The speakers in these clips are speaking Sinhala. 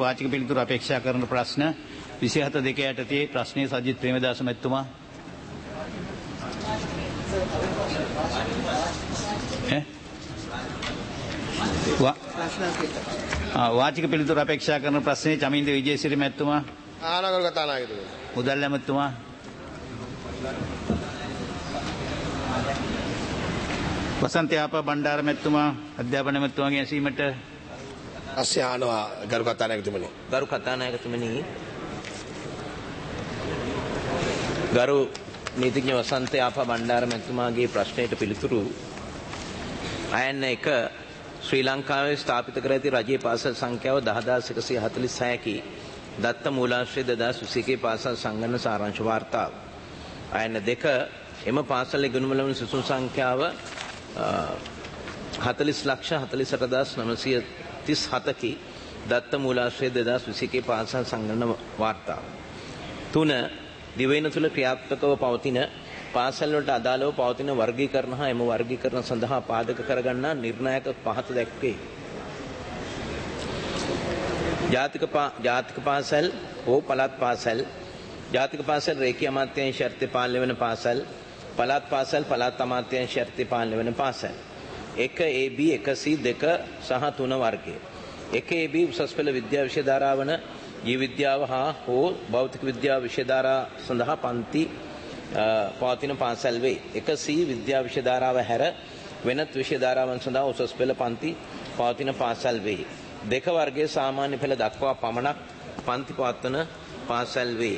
වාචික පිළිතුරු අපේක්ෂා කරන ප්‍රශ්න 27 යටතේ ප්‍රශ්නයේ සජිත් ප්‍රේමදාස මැතිතුමා. වාචික පිළිතුරු අපේක්ෂා කරන ප්‍රශ්නයේ චමින්ද විජේසිරි මැතිතුමා. ආනගර කතානායකතුමනි. මුදල් ඇමතුමා. වසන්ත යාපා බණ්ඩාර මැතිතුමා අධ්‍යාපන මැතිතුමාගේ ඇසීමට අස්සේ ආනවා ගරු කතානායකතුමනි. ගරු කතානායකතුමනි, ගරු නීතිඥ වසන්ත යාපා බණ්ඩාර මැතිතුමාගේ ප්‍රශ්නයට පිළිතුරු අයන්න 1 ශ්‍රී ලංකාවේ ස්ථාපිත කර ඇති රජයේ පාසල් සංඛ්‍යාව 10146කි. දත්ත මූලාශ්‍රය 2021 පාසල් සංගණන සාරාංශ වාර්තාව. අයන්න 2 එම පාසල් ඉගෙනුම ලබන සිසුන් සංඛ්‍යාව 40,48,937කි. දත්ත මූලාශ්‍රය 2021 පාසල් සංගණන වාර්තාව. 3 දිවයින තුළ ක්‍රියාත්මකව පවතින පාසල් වලට අදාළව පවතින වර්ගීකරණ හා එම වර්ගීකරණ සඳහා පාදක කරගන්නා නිර්ණායක පහත දැක්වේ. ජාතික පාසල් හෝ පළාත් පාසල්, ජාතික පාසල් රේඛීය අමාත්‍යාංශ යටතේ පාලනය වන පාසල්, පළාත් පාසල් පළාත් අමාත්‍යාංශ යටතේ පාලනය වන පාසල්. 1AB 1C 2 සහ 3 වර්ගය. 1AB උසස් පෙළ විද්‍යා විෂය ධාරා වන ජීව විද්‍යාව හා හෝ භෞතික විද්‍යාව විෂය ධාරා සඳහා පන්ති පවතින පාසල් වේ. 1C විද්‍යා විෂය ධාරාව හැර වෙනත් විෂය ධාරාවන් සඳහා උසස් පෙළ පන්ති පවතින පාසල් වේ. 2 වර්ගයේ සාමාන්‍ය පෙළ දක්වා පමණක් පන්ති පවත්වන පාසල් වේ.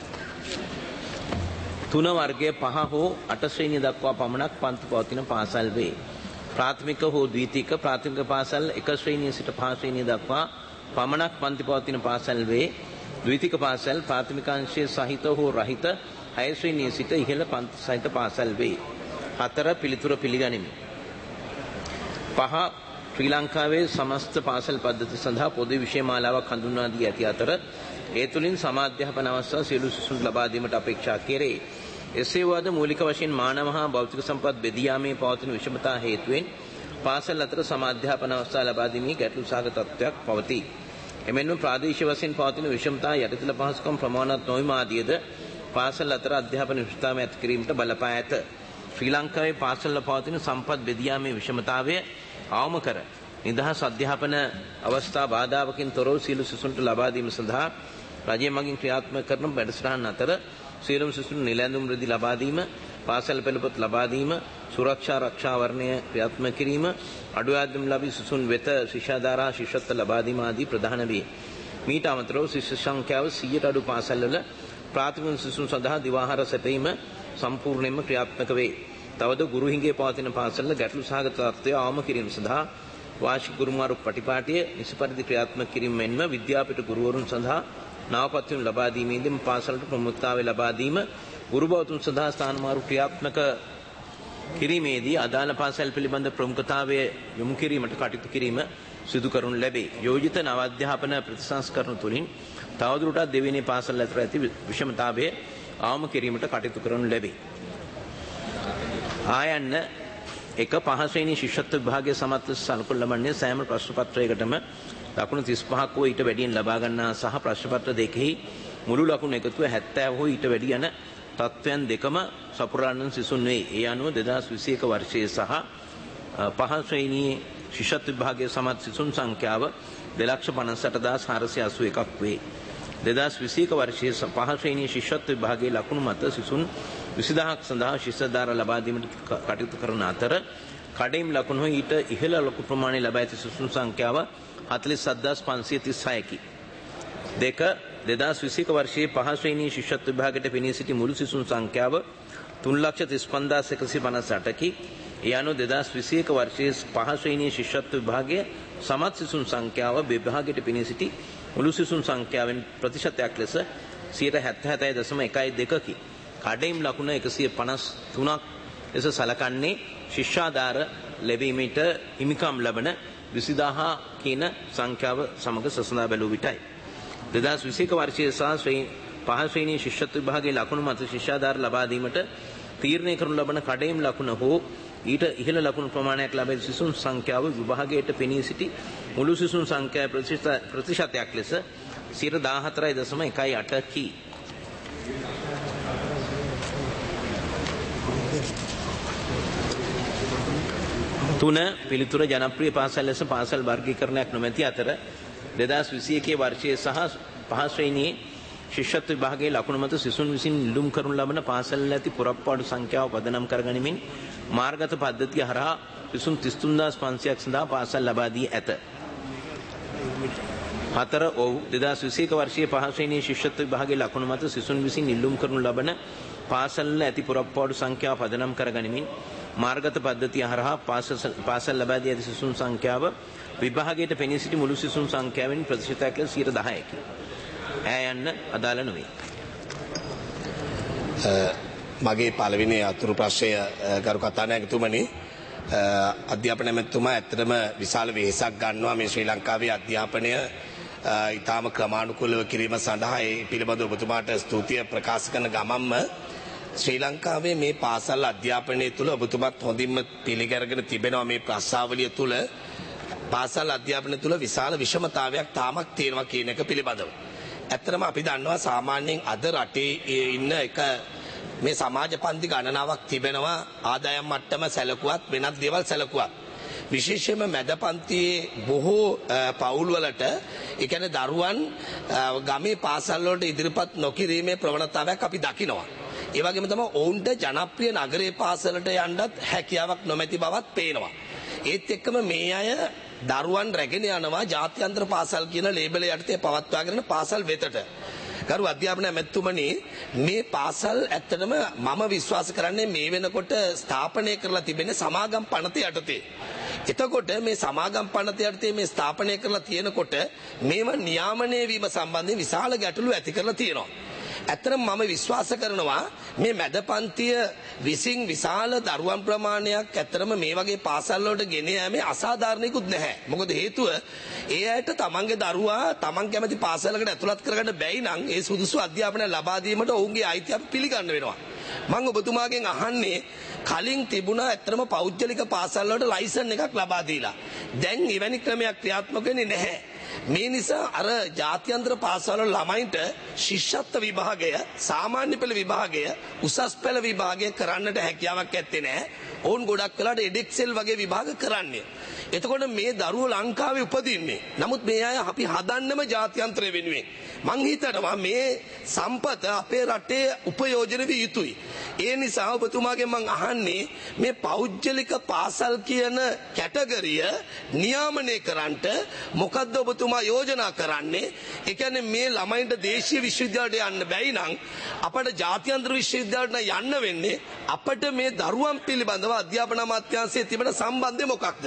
3 වර්ගයේ 5 හෝ 8 ශ්‍රේණිය දක්වා පමණක් පන්ති පවතින පාසල් වේ. ප්‍රාථමික හෝ ද්විතීක ප්‍රාථමික පාසල් 1 ශ්‍රේණිය සිට 5 ශ්‍රේණිය දක්වා පමණක් පන්ති පවතින පාසල් වේ. ද්විතීක පාසල් ප්‍රාථමිකාංශයේ සහිත හෝ රහිත 6 ශ්‍රේණිය සිට ඉහළ පන්ති සහිත පාසල් වේ. 4 පිළිතුර පිළිගනිමි. 5 ශ්‍රී ලංකාවේ සමස්ත පාසල් පද්ධතිය සඳහා පොදු විෂය මාලාවක් හඳුන්වා දී ඇති අතර ඒ තුලින් සමාධ්‍යාපන අවස්ථා සියලු සිසුන්ට ලබා දීමට අපේක්ෂා කෙරේ. එසේ වුවද මූලික වශයෙන් මානව හා භෞතික සම්පත් බෙදී යාමේ පවතින විෂමතා හේතුවෙන් පාසල් අතර සමාධ්‍යාපන අවස්ථා ලබා දීමේ ගැටලු සහගත තත්ත්වයක් පවතී. එමෙන්ම ප්‍රාදේශීය වශයෙන් පවතින විෂමතා යටිතල පහසුකම් ප්‍රමාණවත් නොවීම ආදියද පාසල් අතර අධ්‍යාපන විෂමතාවය ඇති කිරීමට බලපා ඇත. ශ්‍රී ලංකාවේ පාසල්වල පවතින සම්පත් බෙදී යාමේ විෂමතාවය අවම කර නිදහස් අධ්‍යාපන අවස්ථා බාධාවකින් තොරව සියලු සිසුන්ට ලබා දීම සඳහා රජය මගින් ක්‍රියාත්මක කරන වැඩසටහන් අතර සියලුම සිසුන් නිලැඳුම් රෙදි ලබා දීම, පාසල් පෙළපොත් ලබා දීම, සුරක්ෂා රක්ෂා වර්ණය ක්‍රියාත්මක කිරීම, අඩු ආදායම් ලබි සිසුන් වෙත ශිෂ්‍යාධාරා ශිෂ්‍යත්ව ලබා දීම ආදී ප්‍රධාන වේ. මීට අමතරව ශිෂ්‍ය සංඛ්‍යාව 100ට අඩු පාසල්වල ප්‍රාථමික සිසුන් සඳහා දිවාහාර සැපයීම සම්පූර්ණයෙන්ම ක්‍රියාත්මක වේ. තවද ගුරු හිඟේ පවතින පාසල්වල ගැටලු සහගත තත්ත්වය අවම කිරීම සඳහා වාර්ෂික ගුරුමාරු පටිපාටිය නිසි පරිදි ක්‍රියාත්මක කිරීම මෙන්ම විද්‍යාපීඨ ගුරුවරුන් සඳහා නාමපත්‍රම් ලබා දීමේදී පාසලට ප්‍රමුඛතාවය ලබා දීම, ගුරු බෞතුන් සඳහා ස්ථානමාරු ක්‍රියාත්මක කිරීමේදී අදාළ පාසල් පිළිබඳ ප්‍රමුඛතාවය යොමු කිරීමට කටයුතු කිරීම සිදු කරනු ලැබේ. යෝජිත නව අධ්‍යාපන ප්‍රතිසංස්කරණ තුළින් තවදුරටත් දෙවෙනි පාසල් අතර ඇති විෂමතාවය අවම කිරීමට කටයුතු කරනු ලැබේ. ආයන්න 1 5 ශ්‍රේණී ශිෂ්‍යත්ව විභාගයේ සමත් සලකුණු ලබන්නේ සෑම ප්‍රශ්න පත්‍රයකටම ලකුණු 35ක් හෝ ඊට වැඩියෙන් ලබා ගන්නා සහ ප්‍රශ්න පත්‍ර දෙකෙහි මුළු ලකුණු එකතුව 70 හෝ ඊට වැඩි යන තත්ත්වයන් දෙකම සපුරාණන් සිසුන් වේ. ඒ අනුව 2021 වර්ෂයේ සහ 5 ශ්‍රේණී ශිෂ්‍යත්ව විභාගයේ සමත් සිසුන් සංඛ්‍යාව 2,58,481ක් වේ. 2021 වර්ෂයේ 5 ශ්‍රේණී ශිෂ්‍යත්ව විභාගයේ ලකුණු මත සිසුන් 20000ක් සඳහා ශිෂ්‍යධාර ලබා දීමට කටයුතු කරන අතර කඩයිම් ලකුණු ඊට ඉහළ ලකුණු ප්‍රමාණය ලබා ඇති සිසුන් සංඛ්‍යාව 47536කි. 2 2021 වර්ෂයේ 5 ශ්‍රේණී ශිෂ්‍යත්ව විභාගයට පෙනී සිටි මුළු සිසුන් සංඛ්‍යාව 3,35,158කි. ඒ අනුව 2021 වර්ෂයේ 5 ශ්‍රේණී ශිෂ්‍යත්ව විභාගයේ සමත් සිසුන් සංඛ්‍යාව විභාගයට පෙනී සිටි මුළු සිසුන් සංඛ්‍යාවෙන් ප්‍රතිශතයක් ලෙස 77.12කි. කඩයිම් ලකුණ 153ක් ලෙස සලකන්නේ ශිෂ්‍යාධාර ලැබීමට හිමිකම් ලබන 20000 කියන සංඛ්‍යාව සමග සසඳා බැලූ විටයි. 2021 වර්ෂයේ සහ 5 ශ්‍රේණී ශිෂ්‍යත්ව විභාගයේ ලකුණු මත ශිෂ්‍යාධාර ලබා දීමට තීරණය කරනු ලබන කඩයිම් ලකුණ හෝ ඊට ඉහළ ලකුණු ප්‍රමාණයක් ලැබෙන සිසුන් සංඛ්‍යාව විභාගයට පෙනී සිටි මුළු සිසුන් සංඛ්‍යාවේ ප්‍රතිශතයක් ලෙස 14.18 කි. තුන පිළිතුර ජනප්‍රිය පාසල් ලෙස පාසල් වර්ගීකරණයක් නොමැති අතර 2021 වර්ෂයේ සහ පහ ශ්‍රේණියේ ශිෂ්‍යත්ව විභාගයේ ලකුණු මත සිසුන් විසින් ඉල්ලුම් කරනු ලබන පාසල් ඇති පුරප්පාඩු සංඛ්‍යාව පදනම් කරගනිමින් මාර්ගගත පද්ධතිය හරහා සිසුන් 33500ක් සඳහා පාසල් ලබා දී ඇත. 4 ඔව් 2021 වර්ෂයේ පහ ශ්‍රේණියේ ශිෂ්‍යත්ව විභාගයේ ලකුණු මත සිසුන් විසින් ඉල්ලුම් කරනු ලබන පාසල් ඇති පුරප්පාඩු සංඛ්‍යාව පදනම් කරගනිමින් මාර්ගගත පද්ධතිය හරහා පාසල් ලබා දී ඇති සිසුන් සංඛ්‍යාව විභාගයට පෙනී සිටි මුළු සිසුන් සංඛ්‍යාවෙන් ප්‍රතිශතයක් ලෙස 10%කි. ඈ යන්න අදාළ නොවේ. මගේ පළවෙනි අතුරු ප්‍රශ්නය ගරු කතානායකතුමනි, අධ්‍යාපන ඇමතුමා ඇත්තටම විශාල වෙහෙසක් ගන්නවා මේ ශ්‍රී ලංකාවේ අධ්‍යාපනය ඊටාම ක්‍රමානුකූලව කිරීම සඳහා. ඒ පිළිබඳව ඔබතුමාට ස්තුතිය ප්‍රකාශ කරන ගමන්ම ශ්‍රී ලංකාවේ මේ පාසල් අධ්‍යාපනය තුළ ඔබතුමත් හොඳින්ම පිළිගැරගෙන තිබෙනවා මේ ප්‍රශ්නාවලිය තුළ පාසල් අධ්‍යාපනය තුළ විශාල විෂමතාවයක් තාමත් තියෙනවා කියන එක පිළිබඳව. ඇත්තටම අපි දන්නවා සාමාන්‍යයෙන් අද රටේ ඉන්න එක මේ සමාජ පන්ති ගණනාවක් තිබෙනවා, ආදායම් මට්ටම සැලකුවත් වෙනත් දේවල් සැලකුවත්. විශේෂයෙන්ම මැද පන්තියේ බොහෝ පවුල්වලට ඒ කියන්නේ දරුවන් ගමේ පාසල් වලට ඉදිරිපත් නොකිරීමේ ප්‍රවණතාවයක් අපි දකිනවා. ඒ වගේම තමයි ඔවුන්ට ජනප්‍රිය නගරයේ පාසලට යන්නත් හැකියාවක් නොමැති බවත් පේනවා. ඒත් එක්කම මේ අය දරුවන් රැගෙන යනවා ජාත්‍යන්තර පාසල් කියන ලේබල යටතේ පවත්වාගෙන පාසල් වෙතට. ගරු අධ්‍යාපන ඇමතුමනි, මේ පාසල් ඇත්තටම මම විශ්වාස කරන්නේ මේ වෙනකොට ස්ථාපනය කරලා තිබෙන සමාගම් පනත යටතේ. එතකොට මේ සමාගම් පනත යටතේ මේ ස්ථාපනය කරලා තියෙනකොට මේව නියාමනය වීම සම්බන්ධයෙන් විශාල ගැටලු ඇති කරලා තියෙනවා. ඇත්තටම මම විශ්වාස කරනවා මේ මැද පන්තිය විසින් විශාල දරුවන් ප්‍රමාණයක් ඇත්තටම මේ වගේ පාසල් වලට ගෙන යෑමේ අසාධාරණිකුත් නැහැ. මොකද හේතුව ඒ අයට තමන්ගේ දරුවා තමන් කැමති පාසලකට ඇතුළත් කරගන්න බැයි නම් ඒ සුදුසු අධ්‍යාපනය ලබා දීමට ඔවුන්ගේ අයිතිය අපි පිළිගන්න වෙනවා. මම ඔබතුමාගෙන් අහන්නේ, කලින් තිබුණා ඇත්තටම පෞද්ගලික පාසල් වලට ලයිසන් එකක් ලබා දීලා. දැන් එවැනි ක්‍රමයක් ක්‍රියාත්මක වෙන්නේ නැහැ. මේ නිසා අර ජාත්‍යන්තර පාසල් වල ළමයින්ට ශිෂ්‍යත්ව විභාගය, සාමාන්‍ය පෙළ විභාගය, උසස් පෙළ විභාගය කරන්නට හැකියාවක් ඇත්තේ නැහැ. ඔවුන් ගොඩක් වෙලාට එඩෙක්සෙල් වගේ විභාග කරන්නේ. එතකොට මේ දරුවෝ ලංකාවේ උපදින්නේ. නමුත් මේ අය අපි හදන්නම ජාත්‍යන්තරය වෙනුවෙන්. මං හිතනවා මේ සම්පත අපේ රටේ උපයෝජන විය යුතුයි. ඒ නිසා ඔබතුමාගෙන් මං අහන්නේ, මේ පෞද්ගලික පාසල් කියන කැටගරිය නියාමනය කරන්නට මොකද්ද ඔබතුමා යෝජනා කරන්නේ? ඒ කියන්නේ මේ ළමයින්ට දේශීය විශ්වවිද්‍යාලයට යන්න බැයි නම් අපට ජාත්‍යන්තර විශ්වවිද්‍යාලයට යන්න වෙන්නේ. අපට මේ දරුවන් පිළිබඳව අධ්‍යාපන අමාත්‍යාංශයේ තිබෙන සම්බන්ධය මොකක්ද?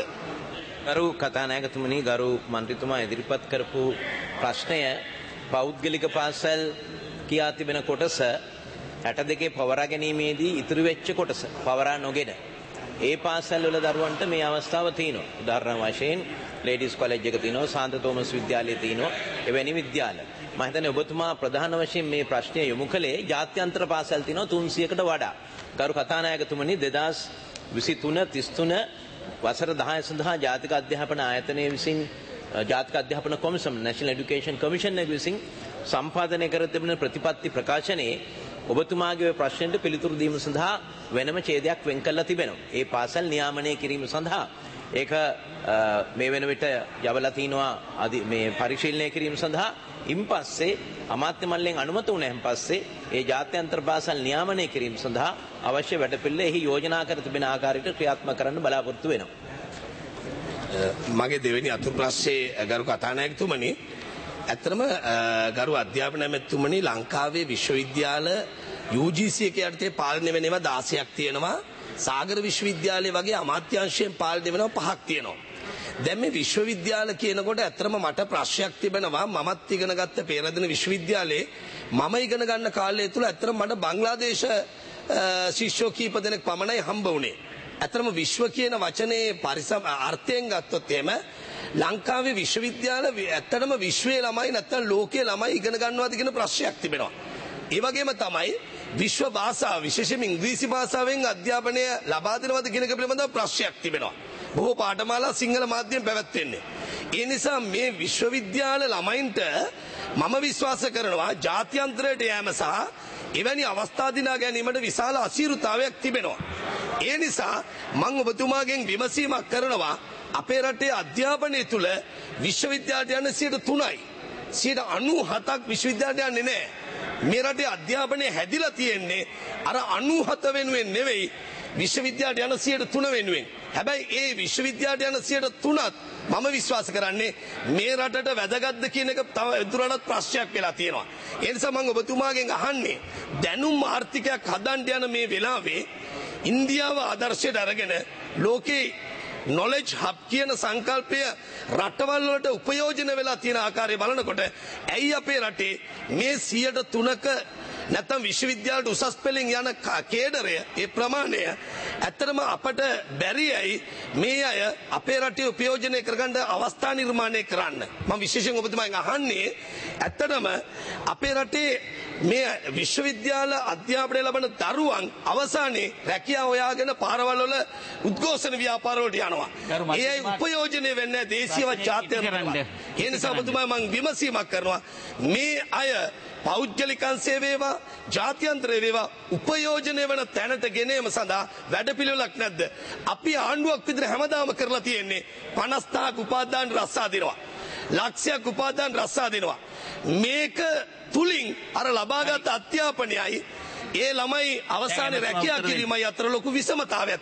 ගරු කතානායකතුමනි, ගරු මන්ත්‍රීතුමා ඉදිරිපත් කරපු ප්‍රශ්නය පෞද්ගලික පාසල් කියා තිබෙන කොටස 62 පවරා ගැනීමේදී ඉතුරු වෙච්ච කොටස පවරා නොගෙන ඒ පාසල් වල දරුවන්ට මේ අවස්ථාව තියෙනවා. උදාහරණ වශයෙන් ලේඩිස් කොලෙජ් එක තියෙනවා, සාන්ත තෝමස් විද්‍යාලය තියෙනවා, එවැනි විද්‍යාල. මම හිතන්නේ ඔබතුමා ප්‍රධාන වශයෙන් මේ ප්‍රශ්නය යොමු කළේ ජාත්‍යන්තර පාසල් තියෙනවා 300කට වඩා. ගරු කතානායකතුමනි, 2023 වසර 10 සඳහා ජාතික අධ්‍යාපන ආයතනය විසින් ජාතික අධ්‍යාපන කොමිසම National Education Commission එක විසින් සම්පාදනය කර තිබෙන ප්‍රතිපත්ති ප්‍රකාශනයේ ඔබතුමාගේ ප්‍රශ්නෙට පිළිතුරු දීම සඳහා වෙනම ඡේදයක් වෙන් කරලා තිබෙනවා. ඒ පාසල් නියාමනය කිරීම සඳහා ඒක මේ වෙන විට යවලා තිනවා මේ පරිශීලනය කිරීම සඳහා. ඉන්පස්සේ අමාත්‍ය මණ්ඩලයෙන් අනුමත වුණාන් පස්සේ ඒ ජාත්‍යන්තර පාසල් නියාමනය කිරීම සඳහා අවශ්‍ය වැඩපිළිවෙල එහි යෝජනා කර තිබෙන ආකාරයට ක්‍රියාත්මක කරන්න බලාපොරොත්තු වෙනවා. මගේ දෙවෙනි අතුරු ප්‍රශ්නේ ගරු කතානායකතුමනි, ඇත්තටම ගරු අධ්‍යාපන ඇමතුමනි, ලංකාවේ විශ්වවිද්‍යාල UGC එක යටතේ පාලනය වෙන ඒවා 16ක් තියෙනවා. සාගර විශ්වවිද්‍යාලය වගේ අමාත්‍යාංශයෙන් පාලනය වෙනවා 5ක් තියෙනවා. දැන් මේ විශ්වවිද්‍යාල කියනකොට ඇත්තටම මට ප්‍රශ්නයක් තිබෙනවා. මමත් ඉගෙන ගත්ත පේරාදෙණි විශ්වවිද්‍යාලයේ මම ඉගෙන ගන්න කාලය තුල ඇත්තටම මට බංග්ලාදේශ ශිෂ්‍යෝ කීප දෙනෙක් පමණයි හම්බ වුණේ. ඇත්තටම විශ්ව කියන වචනේ අර්ථයෙන් ගත්තොත් එහෙම ලංකාවේ විශ්වවිද්‍යාල ඇත්තටම විශ්වයේ ළමයි නැත්නම් ලෝකයේ ළමයි ඉගෙන ගන්නවාද කියන ප්‍රශ්නයක් තිබෙනවා. ඒ වගේම තමයි විශ්ව භාෂාව විශේෂයෙන්ම ඉංග්‍රීසි භාෂාවෙන් අධ්‍යාපනය ලබා දෙනවද කියන එක පිළිබඳව ප්‍රශ්නයක් තිබෙනවා. බොහෝ පාඨමාලා සිංහල මාධ්‍යයෙන් පැවැත්වෙන්නේ. ඒ නිසා මේ විශ්වවිද්‍යාල ළමයින්ට මම විශ්වාස කරනවා ජාත්‍යන්තරයට යෑම සහ එවැනි අවස්ථා දිනා ගැනීමට විශාල අසීරුතාවයක් තිබෙනවා. ඒ නිසා මම ඔබතුමාගෙන් විමසීමක් කරනවා අපේ රටේ අධ්‍යාපනය තුළ විශ්වවිද්‍යාලයට යන 3%යි. 97%ක් විශ්වවිද්‍යාලයට යන්නේ නැහැ. මේ රටේ අධ්‍යාපනය හැදිලා තියෙන්නේ අර 97 වෙනුවෙන් නෙවෙයි විශ්වවිද්‍යාලයට යන 3% වෙනුවෙන්. හැබැයි ඒ විශ්වවිද්‍යාලයට යන 3%ත් මම විශ්වාස කරන්නේ මේ රටට වැදගත්ද කියන එක තව ඉදිරියටත් ප්‍රශ්නයක් වෙලා තියෙනවා. ඒ නිසා මම ඔබතුමාගෙන් අහන්නේ දැනුම් ආර්ථිකයක් හදන්න යන මේ වෙලාවේ ඉන්දියාව ආදර්ශයට අරගෙන ලෝකේ knowledge hub කියන සංකල්පය රටවල් වලට උපයෝජන වෙලා තියෙන ආකාරය බලනකොට ඇයි අපේ රටේ මේ 3%ක නැත්නම් විශ්වවිද්‍යාලයට උසස් පෙළින් යන කේඩරය ඒ ප්‍රමාණය ඇත්තටම අපට බැරියයි මේ අය අපේ රටේ උපයෝජනය කරගන්න අවස්ථා නිර්මාණය කරන්න. මම විශේෂයෙන් ඔබතුමාගෙන් අහන්නේ ඇත්තටම අපේ රටේ මේ විශ්වවිද්‍යාල අධ්‍යාපනය ලබන දරුවන් අවසානයේ රැකියාව හොයාගෙන පාරවල් වල උද්ඝෝෂණ ව්‍යාපාර වලට යනවා. ඒ අය උපයෝජනය වෙන්නේ දේශීයවත් ජාත්‍යන්තරව. ඒ නිසා ඔබතුමා මම විමසීමක් කරනවා මේ අය පෞද්ගලිකංශය වේවා ජාත්‍යන්තරය වේවා උපයෝජනය වන තැනට ගෙනීම සඳහා වැඩපිළිවෙලක් නැද්ද? අපි ආණ්ඩුවක් විදිහට හැමදාම කරලා තියෙන්නේ 50,000ක් උපාදාන රස්සා දෙනවා. ලක්ෂයක් උපාදාන රස්සා දෙනවා. මේක තුලින් අර ලබාගත් අධ්‍යාපනයයි ඒ ළමයි අවසානයේ රැකියා කිරීමයි අතර ලොකු විසමතාවයක්.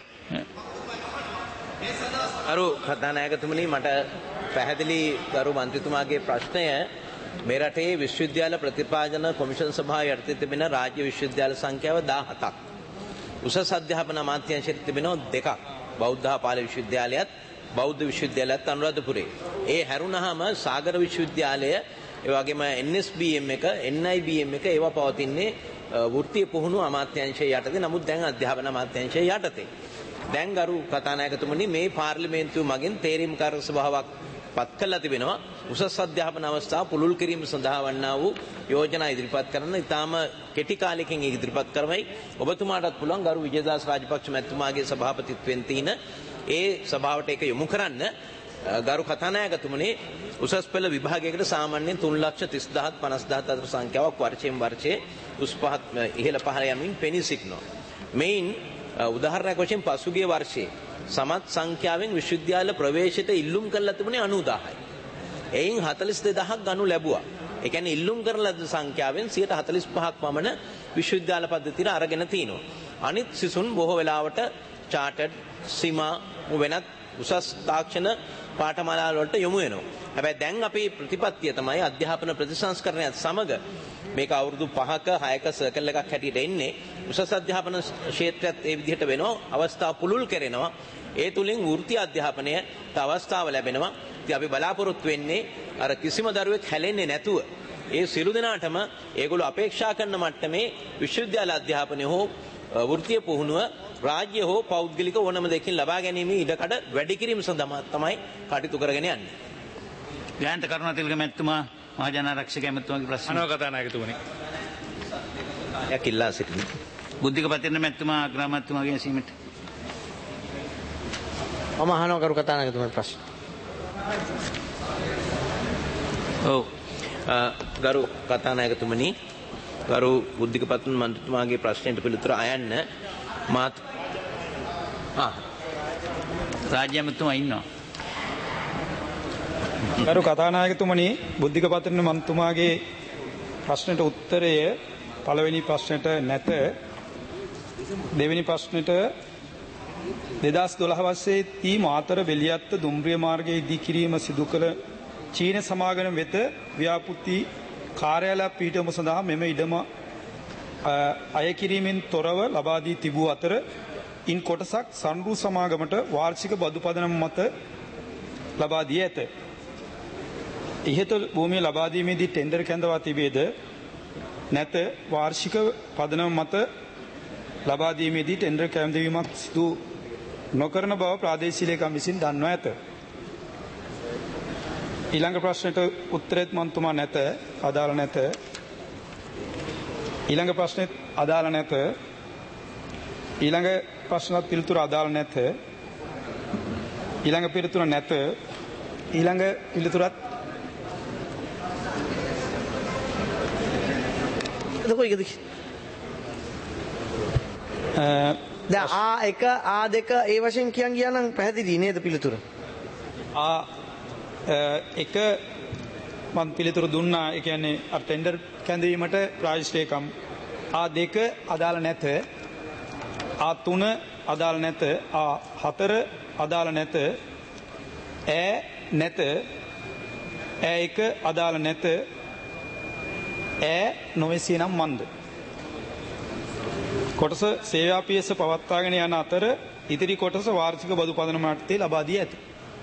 අරු කතානායකතුමනි මට පැහැදිලි කරු මන්ත්‍රීතුමාගේ ප්‍රශ්නය මේ රටේ විශ්වවිද්‍යාල ප්‍රතිපාදන කොමිෂන් සභාව යටතේ තිබෙන රාජ්‍ය විශ්වවිද්‍යාල සංඛ්‍යාව 17ක්. උසස් අධ්‍යාපන අමාත්‍යාංශයට තිබෙනවා 2ක්. බෞද්ධ පාලි විශ්වවිද්‍යාලයත් බෞද්ධ විශ්වවිද්‍යාලයත් අනුරාධපුරේ. ඒ හැරුණාම සාගර විශ්වවිද්‍යාලය ඒ වගේම NSBM එක NIBM එක ඒවා පවතින්නේ වෘත්තීය පුහුණුව අමාත්‍යාංශය යටතේ. නමුත් දැන් අධ්‍යාපන අමාත්‍යාංශය යටතේ. දැන් ගරු කතානායකතුමනි මේ පාර්ලිමේන්තුව මගින් තේරීම්කාරක සභාවක් පත් කළා තිබෙනවා. උසස් අධ්‍යාපන අවස්ථාව පුළුල් කිරීම සඳහා වන්නා වූ යෝජනා ඉදිරිපත් කරන ඉතාම කෙටි කාලයකින් ඉදිරිපත් කරමයි. ඔබතුමාටත් පුළුවන් ගරු විජේදාස රාජපක්ෂ මැතිතුමාගේ සභාපතිත්වයෙන් තියෙන ඒ සභාවට ඒක යොමු කරන්න. ගරු කතානායකතුමනි උසස් පෙළ විභාගයකට සාමාන්‍යයෙන් 3,30,000 අතර සංඛ්‍යාවක් වර්ෂයෙන් වර්ෂයේ උස් පහත් ඉහළ පහළ යමින් පෙනී සිටිනවා. මේන් උදාහරණයක් වශයෙන් පසුගිය වර්ෂයේ සමත් සංඛ්‍යාවෙන් විශ්වවිද්‍යාල ප්‍රවේශයට ඉල්ලුම් කරලා තිබුණේ 90,000යි. එයින් 42,000ක් ගනු ලැබුවා. ඒ කියන්නේ ඉල්ලුම් කරන ලද සංඛ්‍යාවෙන් 45%ක් පමණ විශ්වවිද්‍යාල පද්ධතියට අරගෙන තිනවා. අනිත් සිසුන් බොහෝ වෙලාවට චාටඩ් සීමා වෙනත් උසස් තාක්ෂණ පාඨමාලා වලට යොමු වෙනවා. හැබැයි දැන් අපේ ප්‍රතිපත්තිය තමයි අධ්‍යාපන ප්‍රතිසංස්කරණයත් සමග මේක අවුරුදු 5ක 6ක සර්කල් එකක් හැටියට එන්නේ. උසස් අධ්‍යාපන ක්ෂේත්‍රයත් ඒ විදිහට වෙනවා. අවස්ථා පුළුල් කරනවා. ඒ තුලින් වෘත්තීය අධ්‍යාපනයට අවස්ථාව ලැබෙනවා. ඉතින් අපි බලාපොරොත්තු වෙන්නේ අර කිසිම දරුවෙක් හැලෙන්නේ නැතුව ඒ සියලු දෙනාටම ඒගොල්ලෝ අපේක්ෂා කරන මට්ටමේ විශ්වවිද්‍යාල අධ්‍යාපනය හෝ වෘත්තීය පුහුණුව රාජ්‍ය හෝ පෞද්ගලික ඕනම දෙකින් ලබා ගැනීම ඉඩකඩ වැඩි කිරීම සඳහා තමයි කටයුතු කරගෙන යන්නේ. ජයන්ත කරුණාතිලක මැතිතුමා මහජනාරක්ෂක ඇමතුමාගේ ප්‍රශ්න. අනව කතානායකතුමනි. යක් ඉල්ලා සිටිනවා. බුද්ධික පතිරණ මැතිතුමා අග්‍රාමාත්‍යතුමාගේ ඇසීමට. මම අහනවා කරු කතානායකතුමාගේ ප්‍රශ්න. ඔව්. ගරු කතානායකතුමනි ගරු බුද්ධික පතිරණ මන්ත්‍රීතුමාගේ ප්‍රශ්නයට පිළිතුර අයන්න මාත් රාජ්‍ය ඇමතුමා ඉන්නවා. ගරු කතානායකතුමනි බුද්ධික පතිරණ මන්ත්‍රීතුමාගේ ප්‍රශ්නට උත්තරය පළවෙනි ප්‍රශ්නට නැත. දෙවෙනි ප්‍රශ්නට 2012 වර්ෂයේ තී මාතර වෙලියත්ත දුම්රිය මාර්ගයේ ඉදි කිරීම සිදු කළ චීන සමාගම වෙත ව්‍යාපෘති කාර්යාලයක් පිහිටුවීම සඳහා මෙම ඉඩම අය කිරීමෙන් තොරව ලබා දී තිබූ අතර ඉන් කොටසක් සන්රු සමාගමට වාර්ෂික බදු පදනම මත ලබා දී ඇත. ඉහත භූමිය ලබා දීමේදී ටෙන්ඩර් කැඳවා තිබේද නැත. වාර්ෂික පදනම මත ලබා දීමේදී ටෙන්ඩර් කැඳවීමක් සිදු නොකරන බව ප්‍රාදේශීය ලේකම් විසින් දන්වා ඇත. ඊළඟ ප්‍රශ්නයට උත්තරෙත් මන්තුමා නැත. අදාළ නැත. ඊළඟ ප්‍රශ්නෙත් අදාළ නැත. ඊළඟ ප්‍රශ්නත් පිළිතුර අදාළ නැත. ඊළඟ පිළිතුර නැත. ඊළඟ පිළිතුරත් දැන් A1 A2 ඒ වශයෙන් කියන් නම් පැහැදිලි නේද පිළිතුර? එක මම පිළිතුරු දුන්නා. ඒ කියන්නේ අර ටෙන්ඩර් කැඳවීමට ප්‍රායශ්‍රේකම් A2 අදාළ නැත. A3 අදාළ නැත. A4 අදාළ නැත. නැත. A1 අදාළ නැත. නොවැසිය නම් මන්ද. කොටස සේවා පියස පවත්වාගෙන යන අතර ඉතිරි කොටස වාර්ෂික බදු පදනම යටතේ ලබා දී ඇත.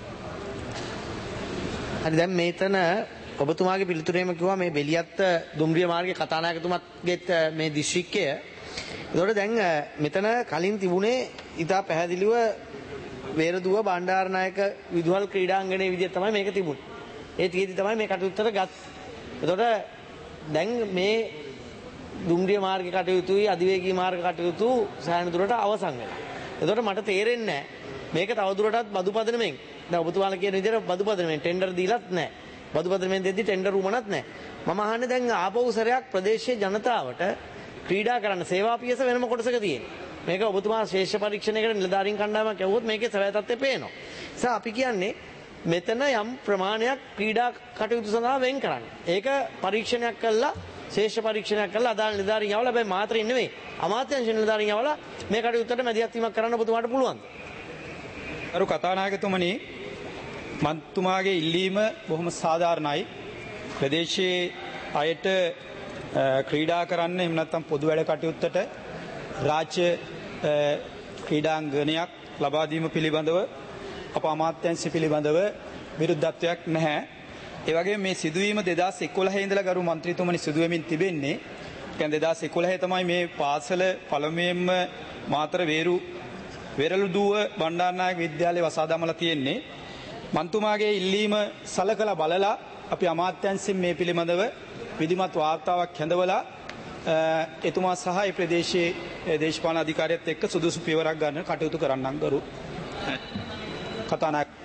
හරි දැන් මේතන ඔබතුමාගේ පිළිතුරේම කිව්වා මේ බෙලියත්ත දුම්රිය මාර්ගයේ කතානායකතුමත්ගෙත් මේ දිස්ත්‍රික්කය. ඒතකොට දැන් මෙතන කලින් තිබුණේ ඉතා පැහැදිලිව වේරදුව බණ්ඩාරනායක විදුහල් ක්‍රීඩාංගණයේ විදිහට තමයි මේක තිබුණේ. ඒ ටිකේදී තමයි මේ කටයුත්තට ගත්. ඒතකොට දැන් මේ දුම්රිය මාර්ග කටයුතුයි අධිවේගී මාර්ග කටයුතු සෑහෙන දුරට අවසන් වෙනවා. ඒතකොට මට තේරෙන්නේ නැහැ මේක තවදුරටත් බදු පදනමෙන් දැන් ඔබතුමාලා කියන විදිහට බදු පදනමෙන් ටෙන්ඩර් දීලත් නැහැ. බදු පදනමෙන් දෙද්දි ටෙන්ඩර් උමනත් නැහැ. මම අහන්නේ දැන් ආපහු සැරයක් ප්‍රදේශීය ජනතාවට ක්‍රීඩා කරන්න සේවා පියස වෙනම කොටසක තියෙනවා. මේක ඔබතුමා ශ්‍රේෂ්ඨ පරීක්ෂණයකට නිලධාරීන් කණ්ඩායමක් යවුවොත් මේකේ සැබෑ තත්ත්වය පේනවා. නිසා අපි කියන්නේ මෙතන යම් ප්‍රමාණයක් ක්‍රීඩා කටයුතු සඳහා වෙන් කරන්න. ඒක පරීක්ෂණයක් කළා ශේෂ පරීක්ෂණයක් කළා අදාළ නිලධාරීන් යවලා හැබැයි මාත්‍රින් නෙවෙයි අමාත්‍යාංශ නිලධාරීන් යවලා මේ කටයුත්තට මැදිහත් වීමක් කරන්න ඔබතුමාට පුළුවන්ද? අරු කතානායකතුමනි මන්තුමාගේ ඉල්ලීම බොහොම සාධාරණයි. ප්‍රදේශයේ අයට ක්‍රීඩා කරන්න එහෙම නැත්නම් පොදු වැඩ කටයුත්තට රාජ්‍ය ක්‍රීඩාංගණයක් ලබා දීම පිළිබඳව අප අමාත්‍යාංශ පිළිබඳව විරුද්ධත්වයක් නැහැ. ඒ වගේම මේ සිදුවීම 2011 ඉඳලා ගරු මන්ත්‍රීතුමනි සිදු වෙමින් තිබෙන්නේ. කියන්නේ 2011 තමයි මේ පාසල පළමුවෙන්ම මාතර වේරළුදුව බණ්ඩාරනායක විද්‍යාලයේ වසා දමලා තියෙන්නේ. මන්තුමාගේ ඉල්ලීම සලකලා බලලා අපි අමාත්‍යාංශයෙන් මේ පිළිබඳව විධිමත් වාර්තාවක් හැඳවලා එතුමා සහ ඒ ප්‍රදේශයේ දේශපාලන අධිකාරියත් එක්ක සුදුසු පියවරක් ගන්න කටයුතු කරන්නම් ගරු කතානායක.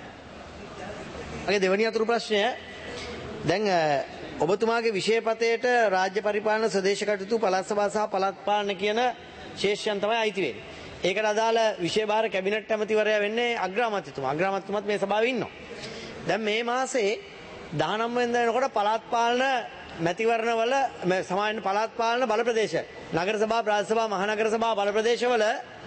මගේ දෙවැනි අතුරු ප්‍රශ්නය දැන් ඔබතුමාගේ විෂයපතේට රාජ්‍ය පරිපාලන ස්වදේශ කටයුතු පළාත් සභා සහ පළාත් පාලන කියන ශේෂ්‍යයන් තමයි අයිති වෙන්නේ. ඒකට අදාළ විෂය භාර කැබිනට් ඇමතිවරයා වෙන්නේ අග්‍රාමාත්‍යතුමා. අග්‍රාමාත්‍යතුමත් මේ සභාවේ ඉන්නවා. දැන් මේ මාසේ 19 වෙනිදා වෙනකොට පළාත් පාලන මැතිවරණවල සමායන පළාත් පාලන බල ප්‍රදේශ නගර සභා ප්‍රාදේශ සභා මහනගර සභා බල ප්‍රදේශවල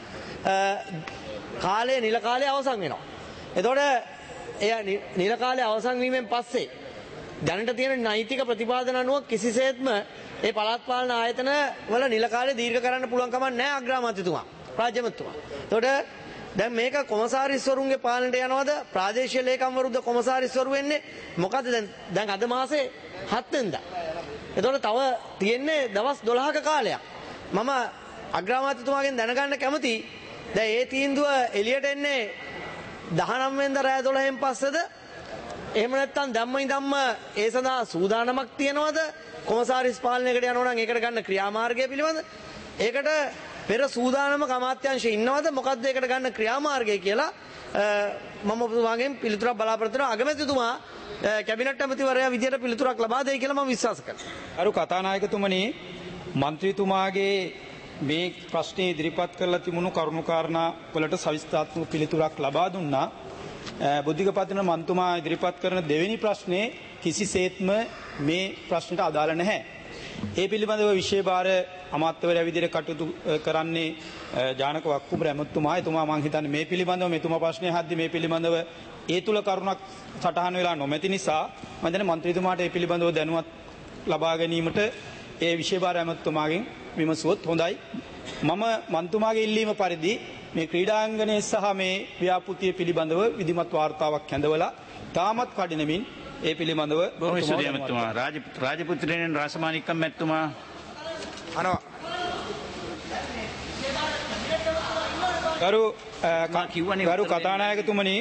කාලය නිල කාලය අවසන් වෙනවා. එතකොට එය නිල කාලය අවසන් වීමෙන් පස්සේ දැනට තියෙන නෛතික ප්‍රතිපාදන අනුව කිසිසේත්ම ඒ පළාත් පාලන ආයතන වල නිල කාලය දීර්ඝ කරන්න පුළුවන් කමක් නැහැ අග්‍රාමාත්‍යතුමා රාජ්‍යමත්තුමා. එතකොට දැන් මේක කොමසාරිස්වරුන්ගේ පාලනයට යනවද ප්‍රාදේශීය ලේකම්වරුද කොමසාරිස්වරු වෙන්නේ මොකද දැන් අද මාසේ 7 වෙනිදා. එතකොට තව තියෙන්නේ දවස් 12ක කාලයක්. මම අග්‍රාමාත්‍යතුමාගෙන් දැනගන්න කැමතියි දැන් ඒ තීන්දුව එළියට එන්නේ 19 වෙනිදා රාත්‍රී 12න් පස්සේද එහෙම නැත්නම් ධම්ම ඉදම්ම ඒ සඳහා සූදානමක් තියනවද කොමසාරිස් පාලනයකට යනවා නම් ඒකට ගන්න ක්‍රියාමාර්ගය පිළිබඳ ඒකට පෙර සූදානම අමාත්‍යාංශය ඉන්නවද මොකද්ද ඒකට ගන්න ක්‍රියාමාර්ගය කියලා මම ඔබතුමාගෙන් පිළිතුරක් බලාපොරොත්තු වෙනවා. අගමැතිතුමා කැබිනට් ඇමතිවරයා විදියට පිළිතුරක් ලබා දෙයි කියලා මම විශ්වාස කරනවා. අරු කතානායකතුමනි මන්ත්‍රීතුමාගේ මේ ප්‍රශ්නේ ඉදිරිපත් කරලා තිබුණු කරුණු කාරණා වලට සවිස්තරාත්මක පිළිතුරක් ලබා දුන්නා. බුද්ධික පතින මන්තුමා ඉදිරිපත් කරන දෙවෙනි ප්‍රශ්නේ කිසිසේත්ම මේ ප්‍රශ්නට අදාළ නැහැ. ඒ පිළිබඳව විශේෂ භාර අමාත්‍යවරයා විදිහට කටයුතු කරන්නේ ජානක වක්කුඹර ඇමතුමා. එතුමා මම හිතන්නේ මේ පිළිබඳව මෙතුමා ප්‍රශ්නය අහද්දී මේ පිළිබඳව ඒ තුල කරුණක් සටහන් වෙලා නොමැති නිසා මම දැන් මන්ත්‍රීතුමාට ඒ පිළිබඳව දැනුවත් ලබා ගැනීමට ඒ විශේෂ භාර ඇමතුමාගෙන් විමසුවොත් හොඳයි. මම මන්තුමාගේ ඉල්ලීම පරිදි මේ ක්‍රීඩාංගණය සහ මේ ව්‍යාපෘතිය පිළිබඳව විධිමත් වාර්තාවක් හැඳවලා තාමත් කඩිනමින් ඒ පිළිබඳව බොහොම ස්තුතියි ඇමතුමා. රාජපුත්‍රයන් රාසමාණික්කම් මැතිතුමා ගරු කතානායකතුමනි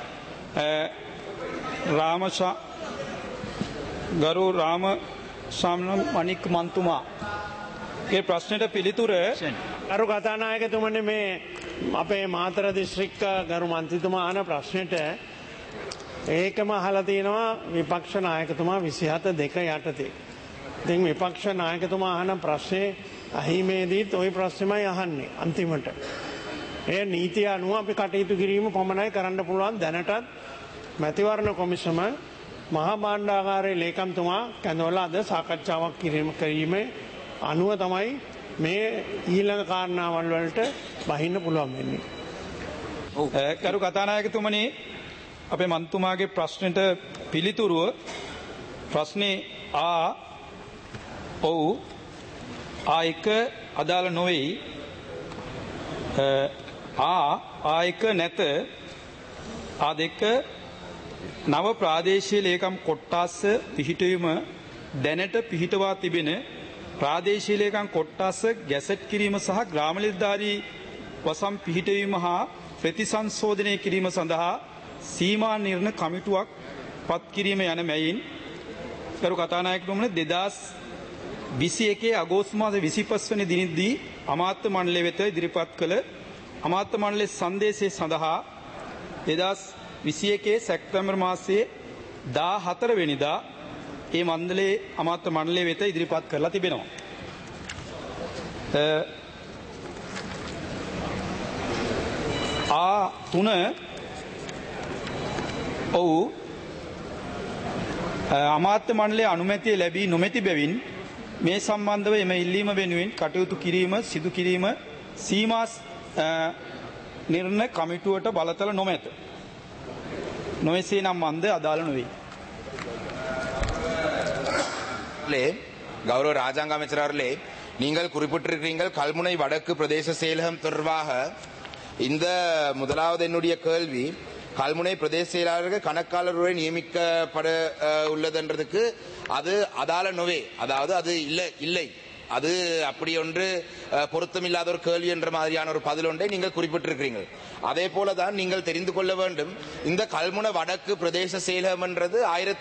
ගරු රාමසාමණේක මන්තුමා ඒ ප්‍රශ්නෙට පිළිතුර අරු කතානායකතුමනි මේ අපේ මාතර දිස්ත්‍රික්ක ගරු මන්ත්‍රීතුමා අහන ප්‍රශ්නෙට ඒකම අහලා තියෙනවා විපක්ෂ නායකතුමා 27 යටතේ. ඉතින් විපක්ෂ නායකතුමා අහන ප්‍රශ්නේ අහිමේදීත් ওই ප්‍රශ්නෙමයි අහන්නේ අන්තිමට. ඒ නීතිය අනුව අපි කටයුතු කිරීම පමණයි කරන්න පුළුවන්. දැනටත් මැතිවරණ කොමිසම මහා භාණ්ඩාගාරයේ ලේකම්තුමා කැඳවලා අද සාකච්ඡාවක් කිරීමේ අනුව තමයි මේ ඊළඟ කාරණාවල් වලට බහින්න පුළුවන් වෙන්නේ. කරු කතානායකතුමනි අපේ මන්තුමාගේ ප්‍රශ්නෙට පිළිතුරුව ප්‍රශ්නේ ඔව් ආයක අදාළ නොවේයි ආයක නැත ආදෙක නව ප්‍රාදේශීය ලේකම් කොට්ටාස පිහිටවීම දැනට පිහිටවා තිබෙන ප්‍රාදේශීය ලේකම් කොට්ටාස ගැසට් කිරීම සහ ග්‍රාම නිලධාරී වසම් පිහිටවීම හා ප්‍රතිසංශෝධනය කිරීම සඳහා සීමා නිර්ණය කමිටුවක් පත් කිරීම යන මැයින් කරු කතානායකතුමනි 2021 අගෝස්තු මාස 25 වෙනි දිනදී අමාත්‍ය මණ්ඩලය වෙත ඉදිරිපත් කළ අමාත්‍ය මණ්ඩලයේ සංදේශය සඳහා 2021 සැප්තැම්බර් මාසයේ 14 වෙනිදා ඒ මණ්ඩලයේ අමාත්‍ය මණ්ඩලය වෙත ඉදිරිපත් කරලා තිබෙනවා. තුන ඔව් අමාත්‍ය මණ්ඩලයේ අනුමැතිය ලැබී නොමැති බැවින් මේ සම්බන්ධව එම ඉල්ලීම වෙනුවෙන් කටයුතු කිරීම සිදු කිරීම සීමා නිර්ණය කමිටුවට බලතල නොමැත. නොයසේ නම් මන්ද අදාළ නොවේ. கௌரவ ராஜாங்க அமைச்சர் அவர்களே, நீங்கள் குறிப்பிட்டிருக்கிறீர்கள் கல்முனை வடக்கு பிரதேச செயலகம் தொடர்பாக இந்த முதலாவது என்னுடைய கேள்வி கல்முனை பிரதேச செயலாளர்கள் கணக்காளர்களை நியமிக்கப்பட உள்ளதுன்றதுக்கு அது அதால நோவே, அதாவது அது இல்லை அது அப்படி ஒன்று பொருத்தமில்லாத ஒரு கேள்வி என்ற மாதிரியான ஒரு பதில் ஒன்றை நீங்கள் குறிப்பிட்டிருக்கிறீர்கள். அதே போலதான் நீங்கள் தெரிந்து கொள்ள வேண்டும், இந்த கல்முனை வடக்கு பிரதேச செயலகம் என்றது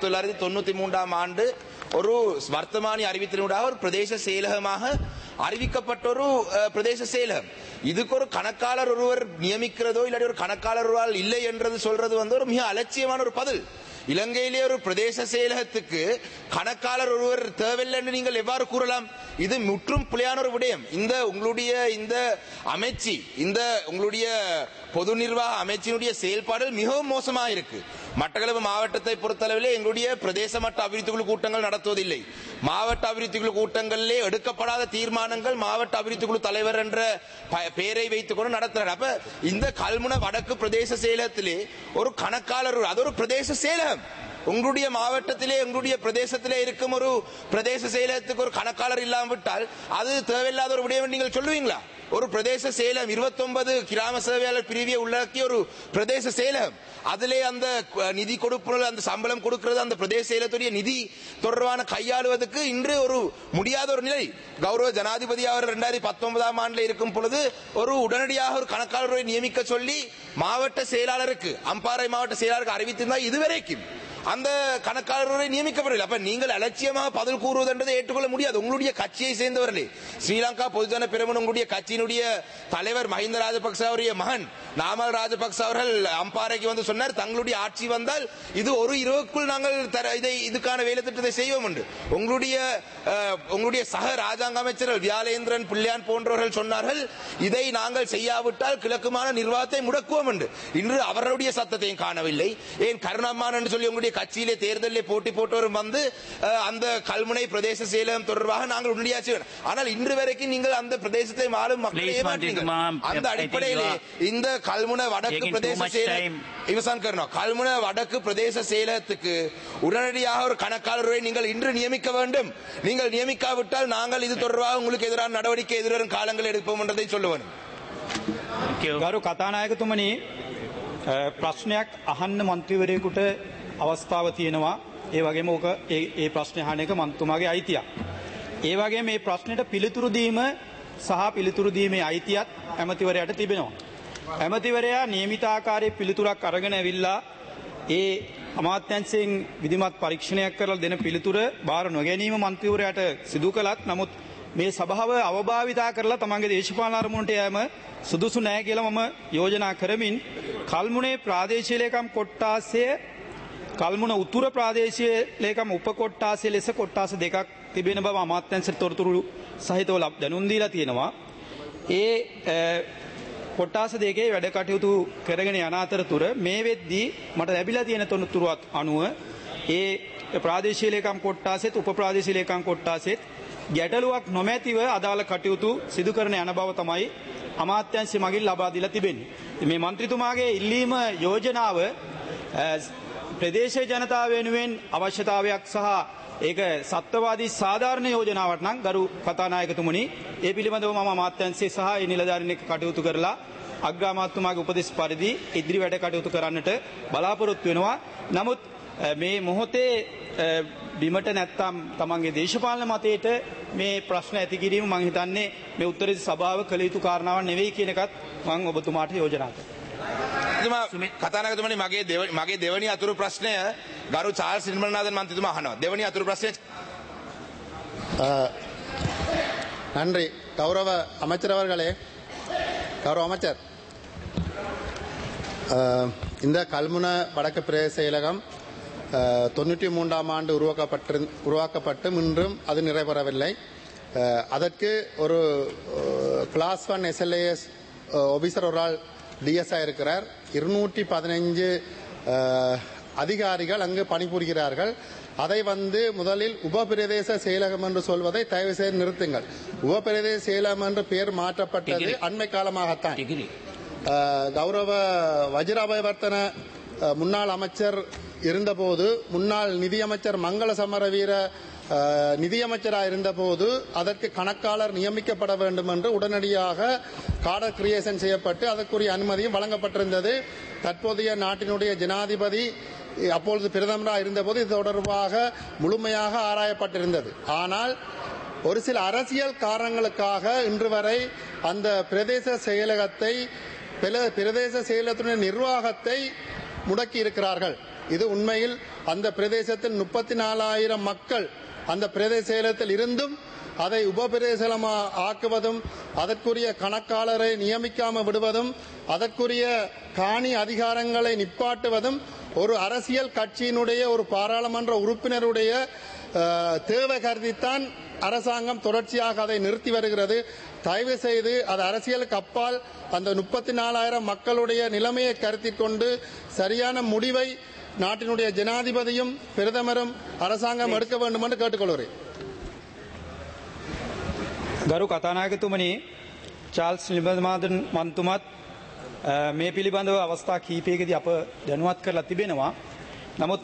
1993 ஆண்டு ஒரு வர்த்தமானி அறிவித்தினூடாக ஒரு பிரதேச செயலகமாக அறிவிக்கப்பட்ட ஒரு பிரதேச செயலகம். இதுக்கு ஒரு கணக்காளர் ஒருவர் நியமிக்கிறதோ இல்லாட்டி ஒரு கணக்காளர் ஒருவர் இல்லை என்றது சொல்றது ஒரு மிக அலட்சியமான ஒரு பதில். இலங்கையிலே ஒரு பிரதேச செயலகத்துக்கு கணக்காளர் ஒருவர் தேவையில்லை என்று நீங்கள் எவ்வாறு கூறலாம்? இது முற்றும் பிழையான ஒரு விடயம். உங்களுடைய இந்த அமைச்சு, உங்களுடைய பொது நிர்வாக அமைச்சினுடைய செயல்பாடுகள் மிகவும் மோசமாக இருக்கு. மட்டக்களப்பு மாவட்டத்தை பொறுத்தளவிலே எங்களுடைய பிரதேச மட்ட அபிவிருத்தி குழு கூட்டங்கள் நடத்துவதில்லை. மாவட்ட அபிவிருத்தி குழு கூட்டங்களிலே எடுக்கப்படாத தீர்மானங்கள் மாவட்ட அபிவிருத்தி குழு தலைவர் என்ற பெயரை வைத்துக் கொண்டு நடத்துறார். அப்ப இந்த கல்முனை வடக்கு பிரதேச செயலகத்திலே ஒரு கணக்காளர், அது ஒரு பிரதேச செயலகம். உங்களுடைய மாவட்டத்திலே உங்களுடைய பிரதேசத்திலே இருக்கும் ஒரு பிரதேச செயலகத்துக்கு ஒரு கணக்காளர் இல்லாமல் விட்டால் அது தேவையில்லாத ஒரு விடயம் நீங்கள் சொல்லுவீங்களா? ஒரு பிரதேச செயலகம் 29 கிராம சேவையாளர் பிரிவியை உள்ளடக்கிய ஒரு பிரதேச செயலகம். அதிலே அந்த நிதி கொடுப்பது, அந்த சம்பளம் கொடுக்கிறது, அந்த பிரதேச செயலகத்துடைய நிதி தொடர்பான கையாளுவதற்கு இன்று ஒரு முடியாத ஒரு நிலை. கௌரவ ஜனாதிபதி அவர் 2019 ஆண்டில் இருக்கும் பொழுது ஒரு உடனடியாக ஒரு கணக்காளரை நியமிக்க சொல்லி மாவட்ட செயலாளருக்கு, அம்பாறை மாவட்ட செயலாளருக்கு அறிவித்திருந்தால் இதுவரைக்கும் அந்த கணக்காளரை நியமிக்கப்படவில்லை. அப்ப நீங்கள் அலட்சியமாக பதில் கூறுவது என்றதை ஏற்றுக்கொள்ள முடியாது. உங்களுடைய கட்சியை சேர்ந்தவர்களே, ஸ்ரீலங்கா பொதுஜன பெரமுன உங்களுடைய கட்சியினுடைய தலைவர் மஹிந்த ராஜபக்ச அவருடைய மகன் நாமல் ராஜபக்ச அவர்கள் அம்பாறைக்கு வந்து சொன்னார், தங்களுடைய ஆட்சி வந்தால் இது ஒரு இரவுக்குள் நாங்கள் இதுக்கான வேலை திட்டத்தை செய்வோம் என்று. உங்களுடைய சக ராஜாங்க அமைச்சர்கள் வியாலேந்திரன் பிள்ளையான் போன்றவர்கள் சொன்னார்கள், இதை நாங்கள் செய்யாவிட்டால் கிழக்குமான நிர்வாகத்தை முடக்குவோம் என்று. இன்று அவர்களுடைய சத்தத்தையும் காணவில்லை. ஏன் கருணாமான் என்று சொல்லி உங்களுடைய கட்சியிலே தேர்தலில் போட்டி போட்டவரும் வந்து அந்த கல்முனை பிரதேச செயலகம் தொடர்பாக நாங்கள் உடனடியாக செய்வோம். ஆனால் இன்று வரைக்கும் நீங்கள் அந்த பிரதேசத்தை வாழும் மக்களை ஏமாற்றீர்கள். அந்த அடிப்படையிலே இந்த கல்முனை வடக்கு பிரதேச செயலகம் இவசான் கருணா கல்முனை வடக்கு பிரதேச செயலகத்துக்கு உடனடியாக ஒரு கணக்காளரை நீங்கள் இன்று நியமிக்க வேண்டும். நீங்கள் நியமிக்காவிட்டால் நாங்கள் இது தொடர்பாக உங்களுக்கு எதிரான நடவடிக்கை எதிர்வரும் காலங்கள் எடுப்போம் என்றதை சொல்லுவேன். ගරු කතානායකතුමනි, ප්‍රශ්නයක් අහන්න මන්ත්‍රීවරයෙකුට අවස්ථාව තියෙනවා. ඒ වගේම ඕක ඒ ප්‍රශ්න අහන එක මන්තුමාගේ අයිතියක්. ඒ වගේම මේ ප්‍රශ්නෙට පිළිතුරු දීම සහ පිළිතුරු දීමේ අයිතියත් ඇමතිවරයාට තිබෙනවා. ඇමතිවරයා නියමිත ආකාරයේ පිළිතුරක් අරගෙන ඇවිල්ලා ඒ අමාත්‍යංශයෙන් විධිමත් පරීක්ෂණයක් කරලා දෙන පිළිතුර බාර නොගැනීම මන්ත්‍රීවරයාට සිදු කළත්, නමුත් මේ සභාව අවභාවිතා කරලා තමන්ගේ දේශපාලන අරමුණට යෑම සුදුසු නැහැ කියලා මම යෝජනා කරමින් කල්මුණේ ප්‍රාදේශීය ලේකම් කොට්ටාසය කල්මුණ උතුර ප්‍රාදේශීය ලේකම් උප කොට්ටාසය ලෙස කොට්ටාස දෙකක් තිබෙන බව අමාත්‍යාංශ තොරතුරු සහිතව දැනුම් දීලා තියෙනවා. ඒ කොට්ටාස දෙකේ වැඩ කටයුතු කරගෙන යන අතරතුර මේ වෙද්දී මට ලැබිලා තියෙන තොරතුරුත් අනුව ඒ ප්‍රාදේශීය ලේකම් කොට්ටාසෙත් උප ප්‍රාදේශීය ලේකම් කොට්ටාසෙත් ගැටලුවක් නොමැතිව අදාළ කටයුතු සිදු කරන යන බව තමයි අමාත්‍යාංශය මගින් ලබා දීලා තිබෙන්නේ. මේ මන්ත්‍රීතුමාගේ ඉල්ලීම යෝජනාව ප්‍රදේශීය ජනතාව වෙනුවෙන් අවශ්‍යතාවයක් සහ ඒක සත්වවාදී සාධාරණ යෝජනාවක් නම් ගරු කතානායකතුමනි ඒ පිළිබඳව මම අමාත්‍යාංශය සහ ඒ නිලධාරීන් එක්ක කටයුතු කරලා අග්‍රාමාත්‍යතුමාගේ උපදෙස් පරිදි ඉදිරි වැඩ කටයුතු කරන්නට බලාපොරොත්තු වෙනවා. නමුත් මේ මොහොතේ බිමට නැත්තම් තමන්ගේ දේශපාලන මතයට මේ ප්‍රශ්න ඇති කිරීම මම හිතන්නේ මේ උත්තරීය සභාව කළ යුතු කාරණාවක් නෙවෙයි කියන එකත් මම ඔබතුමාට යෝජනා කරනවා. කතානායකතුමනි මගේ දෙවැනි අතුරු ප්‍රශ්නය ගරු චාල්ස් නිර්මලනාදන් මන්ත්‍රීතුමා අහනවා. දෙවැනි අතුරු ප්‍රශ්නය நன்றி கௌரவ அமைச்சர் அவர்களே. கௌரவ அமைச்சர், இந்த கல்முனை வடக்கு பிரதேச செயலகம் 93ஆம் ஆண்டு உருவாக்கப்பட்டு இன்றும் அது நிறைவேறவில்லை. அதற்கு ஒரு கிளாஸ் 1 SLAS ஆபீசர் ஒரு ஆள் டிஎஸ்ஆ இருக்கிறார். 215 அதிகாரிகள் அங்கு பணிபுரிகிறார்கள். அதை முதலில் உபபிரதேச செயலகம் என்று சொல்வதை தயவு செய்து நிறுத்துங்கள். உபபிரதேச செயலகம் என்று பெயர் மாற்றப்பட்டது அண்மை காலமாகத்தான். கௌரவ வஜிராபயவர்த்தன முன்னாள் அமைச்சர் இருந்தபோது, முன்னாள் நிதியமைச்சர் மங்கள சமரவீர நிதியமைச்சராக இருந்தபோது அதற்கு கணக்காளர் நியமிக்கப்பட வேண்டும் என்று உடனடியாக காடர் கிரியேஷன் செய்யப்பட்டு அதற்குரிய அனுமதியும் வழங்கப்பட்டிருந்தது. தற்போதைய நாட்டினுடைய ஜனாதிபதி அப்பொழுது பிரதமராக இருந்தபோது இது தொடர்பாக முழுமையாக ஆராயப்பட்டிருந்தது. ஆனால் ஒரு சில அரசியல் காரணங்களுக்காக இன்று வரை அந்த பிரதேச செயலகத்தை பிரதேச செயலகத்தினுடைய நிர்வாகத்தை முடக்கி இருக்கிறார்கள். இது உண்மையில் அந்த பிரதேசத்தில் 34,000 மக்கள் அந்த பிரதேச செயலகத்தில் இருந்தும் அதை உபபிரதேசமா ஆக்குவதும், அதற்குரிய கணக்காளரை நியமிக்காமல் விடுவதும், அதற்குரிய காணி அதிகாரங்களை நிப்பாட்டுவதும் ஒரு அரசியல் கட்சியினுடைய ஒரு பாராளுமன்ற உறுப்பினருடைய தேவை கருதித்தான் அரசாங்கம் தொடர்ச்சியாக அதை நிறுத்தி வருகிறது. தயவு செய்து அது அரசியலுக்கு அப்பால் அந்த 34,000 மக்களுடைய நிலைமையை கருத்தில் கொண்டு சரியான முடிவை நாட்டினுடைய ஜனாதிபதியும் பிரதமரும் அரசாங்கம் எடுக்க வேண்டும் என்று கேட்டுக்கொள்கிறேன். ගරු කතානායකතුමනි, චාල්ස් නිර්මලනාදන් මන්තුමත් මේ පිළිබඳව අවස්ථා කීපයකදී අප දැනුවත් කරලා තිබෙනවා. නමුත්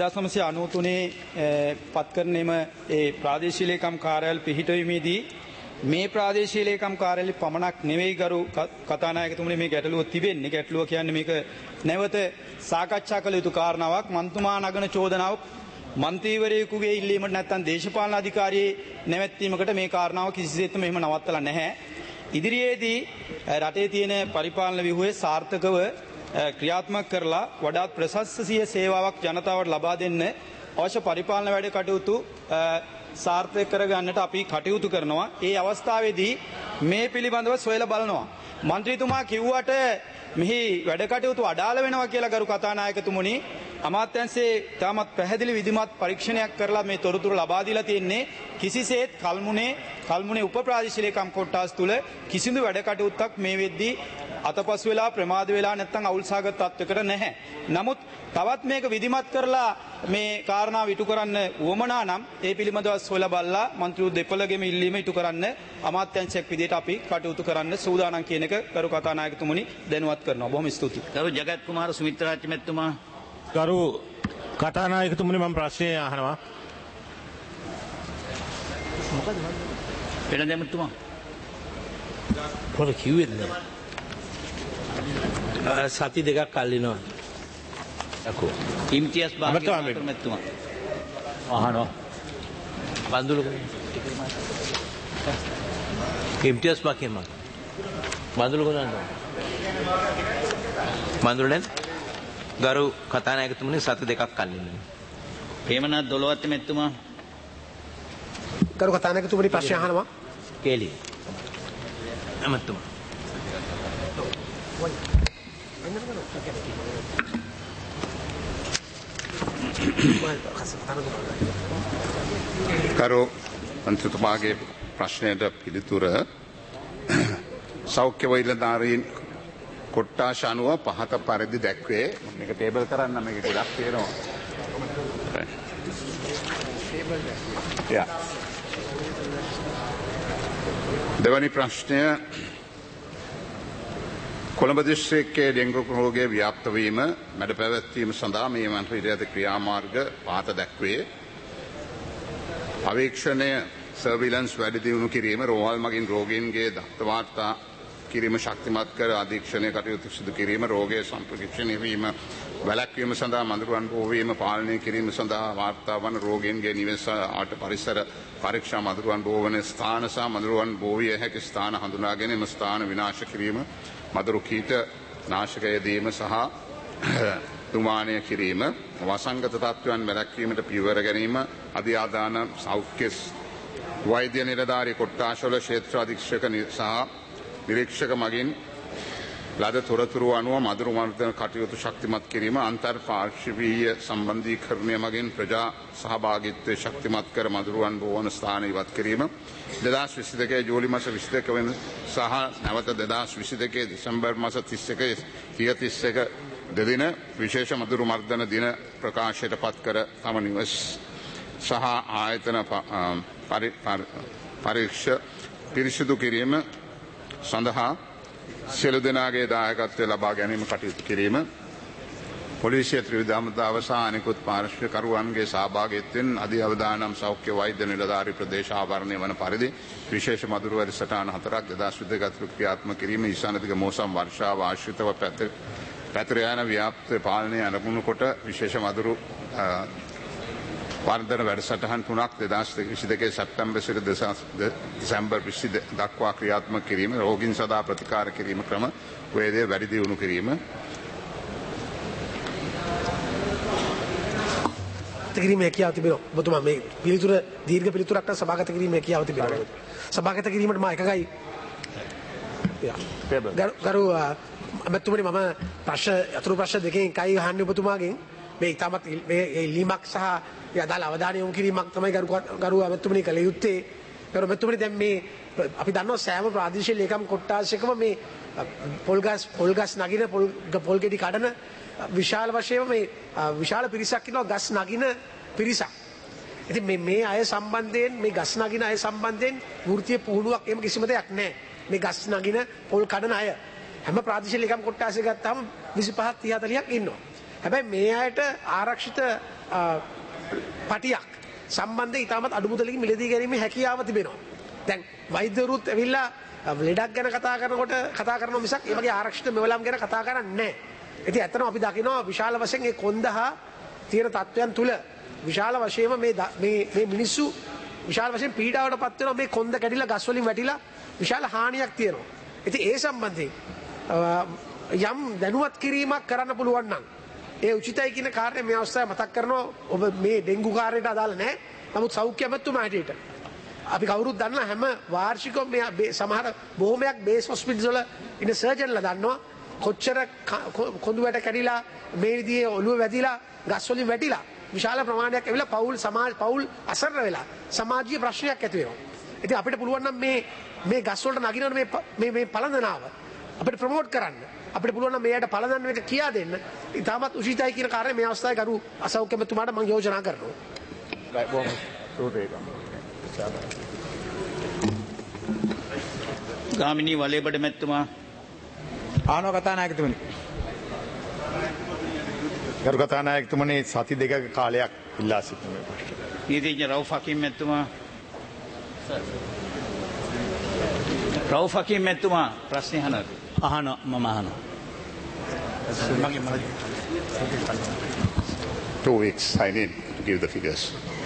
1993 පත් කරන ඒ ප්‍රාදේශීය ලේකම් කාර්යාල පිහිටවීමේදී මේ ප්‍රාදේශීය ලේකම් කාර්යාලය පමණක් නෙවෙයි ගරු කතානායකතුමනි මේ ගැටලුව තිබෙන්නේ. ගැටලුව කියන්නේ මේක නැවත සාකච්ඡා කළ යුතු කාරණාවක්. මන්තුමා නගන චෝදනාව මන්ත්‍රීවරයෙකුගේ ඉල්ලීමට නැත්නම් දේශපාලන අධිකාරියේ නැවැත්වීමකට මේ කාරණාව කිසිසේත්ම එහෙම නවත්තලා නැහැ. ඉදිරියේදී රටේ තියෙන පරිපාලන ව්‍යුහය සාර්ථකව ක්‍රියාත්මක කරලා වඩාත් ප්‍රශස්තීය සේවාවක් ජනතාවට ලබා දෙන්න අවශ්‍ය පරිපාලන වැඩ කටයුතු සාර්ථක කරගන්නට අපි කටයුතු කරනවා. ඒ අවස්ථාවේදී මේ පිළිබඳව සොයලා බලනවා. මන්ත්‍රීතුමා කිව්වට මෙහි වැඩ කටයුතු අඩාල වෙනවා කියලා ගරු කතානායකතුමනි, අමාත්‍යාංශයේ තාමත් පැහැදිලි විධිමත් පරීක්ෂණයක් කරලා මේ තොරතුරු ලබා දීලා තියෙන්නේ. කිසිසේත් කල්මුනේ උප ප්‍රාදේශීය ලේකම් කොට්ටාස් තුල කිසිදු වැඩ කටයුත්තක් මේ වෙද්දී අතපසු වෙලා ප්‍රමාද වෙලා නැත්නම් අවුල්සහගත තත්වයකට නැහැ. නමුත් තවත් මේක විධිමත් කරලා මේ කාරණාව ඉටු කරන්න උවමනා නම් ඒ පිළිබඳව සොයලා බලලා මන්ත්‍රීවරු දෙපළගෙම ඉල්ලීම ඉටු කරන්න අමාත්‍යාංශයක් විදිහට අපි කටයුතු කරන්න සූදානම් කියන එක ගරු කතානායකතුමනි දැනුවත් කරනවා. බොහොම ස්තුතියි. ගරු ජගත් කුමාර සුමිත්‍රාජ්‍ය මැතිතුමා. ගරු කතානායකතුමනි මම ප්‍රශ්නය අහනවා. වෙන දෙමතුමා. පොර කිව්වෙද? සති දෙකක් කල්ලිනවා. අකෝ ඉම්තියාස් භාග්‍යවන්ත මැතිතුමා. අහනවා. බඳුලක. ඉම්තියාස් භාග්‍යවන්ත. බඳුලක නෑ. බඳුලෙන් ගරු කතානායකතුමනි සති දෙකක් කල්ලිනවා. ප්‍රේමනාත් දොළොවත් මැතිතුමා. ගරු කතානායකතුමනි ප්‍රශ්න අහනවා. කේලි ඇමතුමා කරු මන්ත්‍රීතුමාගේ ප්‍රශ්නයට පිළිතුර සෞඛ්‍ය වෛද්‍යධාරීන් කොට්ටාශ අනුව පහත පරිදි දැක්වේ මේක ටේබල් කරන්න මේක ගොඩක් තියෙනවා. දෙවැනි ප්‍රශ්නය කොළඹ දිස්ත්‍රික්කයේ ඩෙංගු රෝගය ව්‍යාප්ත වීම මැඩ පැවැත්වීම සඳහා මේ මන්ත්‍රීවරයාද ක්‍රියාමාර්ග පහත දැක්වේ. අවේක්ෂණය සර්විලන්ස් වැඩි දියුණු කිරීම රෝහල් මගින් රෝගීන්ගේ දත්ත වාර්තා කිරීම ශක්තිමත් කර අධීක්ෂණය කටයුතු සිදු කිරීම රෝගය සම්ප්‍රේක්ෂණය වීම වැළැක්වීම සඳහා මඳුරුවන් බෝවීම පාලනය කිරීම සඳහා වාර්තා වන රෝගීන්ගේ නිවෙස් ආට පරිසර පරීක්ෂා මඳුරුවන් බෝවන ස්ථාන සහ මඳුරුවන් බෝවිය හැකි ස්ථාන හඳුනා ගැනීම ස්ථාන විනාශ කිරීම මදුරු කීට නාශක යෙදීම සහ තුමානය කිරීම වසංගත තත්ත්වයන් වැළැක්වීමට පියවර ගැනීම අධ්‍යාදාන සෞඛ්‍ය වෛද්‍ය නිලධාරී කොට්ටාශවල ක්ෂේත්‍ර අධීක්ෂක සහ නිරීක්ෂක මගින් ලද තොරතුරු අනුව මදුරු මර්දන කටයුතු ශක්තිමත් කිරීම අන්තර් පාර්ශවීය සම්බන්ධීකරණය මගින් ප්‍රජා සහභාගීත්වය ශක්තිමත් කර මදුරුවන් බෝවන ස්ථාන ඉවත් කිරීම 2022 ජූලි මාස 22 වෙනි සහ නැවත 2022 දෙසැම්බර් මාස 31 දෙදින විශේෂ මදුරු මර්දන දින ප්‍රකාශයට පත් කර තම නිවස් සහ ආයතන පරීක්ෂ පිරිසිදු කිරීම සඳහා සියලු දෙනාගේ දායකත්වය ලබා ගැනීම කටයුතු කිරීම පොලිසිය ත්‍රිවිධ හමුදාව සහ අනෙකුත් පාර්ශ්වකරුවන්ගේ සහභාගීත්වයෙන් අධි අවදානම් සෞඛ්‍ය වෛද්‍ය නිලධාරී ප්‍රදේශ ආවරණය වන පරිදි විශේෂ මදුරු වැඩසටහන 4ක් 2022 ගතුරු ක්‍රියාත්මක කිරීම ඊශානදිග මෝසම් වර්ෂාව ආශ්‍රිතව පැතිර යන ව්‍යාප්ත පාලනය අනුගුණ කොට විශේෂ මදුරු වර්ධන වැඩසටහන් 3ක් 2022 සැප්තැම්බර් සිට දෙසැම්බර් 20 දක්වා ක්‍රියාත්මක කිරීම රෝගීන් සදා ප්‍රතිකාර කිරීම ක්‍රම වේදේ වැඩි දියුණු කිරීම කිරීමේ හැකියාව තිබෙනවා. ඔබතුමා මේ පිළිතුර දීර්ඝ පිළිතුරක් නම් සභාගත කිරීමේ හැකියාව තිබෙනවා. සභාගත කිරීමට මම එකගයි ගරු අමතුමනි මම අතුරු ප්‍රශ්න දෙකෙන් එකයි අහන්නේ ඔබතුමාගෙන් මේ ඉතාමත් මේ ඉල්ලීමක් සහ අදාළ අවධානය යොමු කිරීමක් තමයි ගරු අමතුමනි කළ යුත්තේ. ගරු අමතුමනි දැන් මේ අපි දන්නවා සෑම ප්‍රාදේශීය ලේකම් කොට්ටාශයකම මේ පොල් ගස් නගින පොල් ගෙඩි කඩන විශාල වශයෙන් මේ විශාල පිරිසක් ඉන්නවා ගස් නගින පිරිසක්. ඉතින් මේ අය සම්බන්ධයෙන් මේ ගස් නගින අය සම්බන්ධයෙන් වෘත්තීය පුහුණුවක් එහෙම කිසිම දෙයක් නැහැ. මේ ගස් නගින පොල් කඩන අය හැම ප්‍රාදේශීය ලේකම් කොට්ටාශය ගත්තාම 25ක් 30 40ක් ඉන්නවා. හැබැයි මේ අයට ආරක්ෂිත පටියක් සම්බන්ධ ඉතාමත් අඩු මුදලකින් මිලදී ගැනීමේ හැකියාව තිබෙනවා. දැන් වෛද්‍යවරුත් ඇවිල්ලා ලෙඩක් ගැන කතා කරනවා මිසක් ඒ වගේ ආරක්ෂිත මෙවලම් ගැන කතා කරන්නේ නැහැ. ඉතින් ඇත්තටම අපි දකිනවා විශාල වශයෙන් මේ කොන්දහා තියෙන තත්වයන් තුල විශාල වශයෙන්ම මේ මිනිස්සු විශාල වශයෙන් පීඩාවට පත් වෙනවා. මේ කොන්ද කැඩිලා ගස් වලින් වැටිලා විශාල හානියක් තියෙනවා. ඉතින් ඒ සම්බන්ධයෙන් යම් දැනුවත් කිරීමක් කරන්න පුළුවන් නම් ඒ උචිතයි කියන කාරණේ මේ අවස්ථාවේ මතක් කරනවා. ඔබ මේ ඩෙන්ගු කාර්යයට අදාළ නැහැ. නමුත් සෞඛ්‍ය අමාත්‍යතුමා හැටියට අපි කවුරුත් දන්නා හැම වාර්ෂිකව මේ සමහර බොහොමයක් බේස් හොස්පිටල්ස් වල ඉන්න සර්ජන්ලා දන්නවා කොච්චර කොඳු වැට කැඩිලා මේ විදිහේ ඔළුව වැදිලා ගස් වලින් වැටිලා විශාල ප්‍රමාණයක් ඇවිල්ලා පවුල් අසරණ වෙලා සමාජීය ප්‍රශ්නයක් ඇති වෙනවා. ඉතින් අපිට පුළුවන් නම් මේ ගස් වලට නගිනවනේ මේ පළඳනාව අපිට ප්‍රොමෝට් කරන්න. අපිට පුළුවන් නම් මේකට පළඳන එක කියා දෙන්න. ඉතාමත් උචිතයි කියන කාරණේ මේ අවස්ථාවේ ගරු අසෞඛ්‍ය අමාත්‍යතුමාට මම යෝජනා කරනවා. ගාමිණී වලේබඩ මැතිතුමා ආනෝ කතානායකතුමනි. ගරු කතානායකතුමනි සති දෙකක කාලයක් ඉල්ලා සිටින මේ ප්‍රශ්න. නීතිඥ රවුෆ් හකීම් මැතිතුමා. රවුෆ් හකීම් මැතිතුමා ප්‍රශ්න අහනවා. මම අහනවා. 2 weeks I need to give the figures.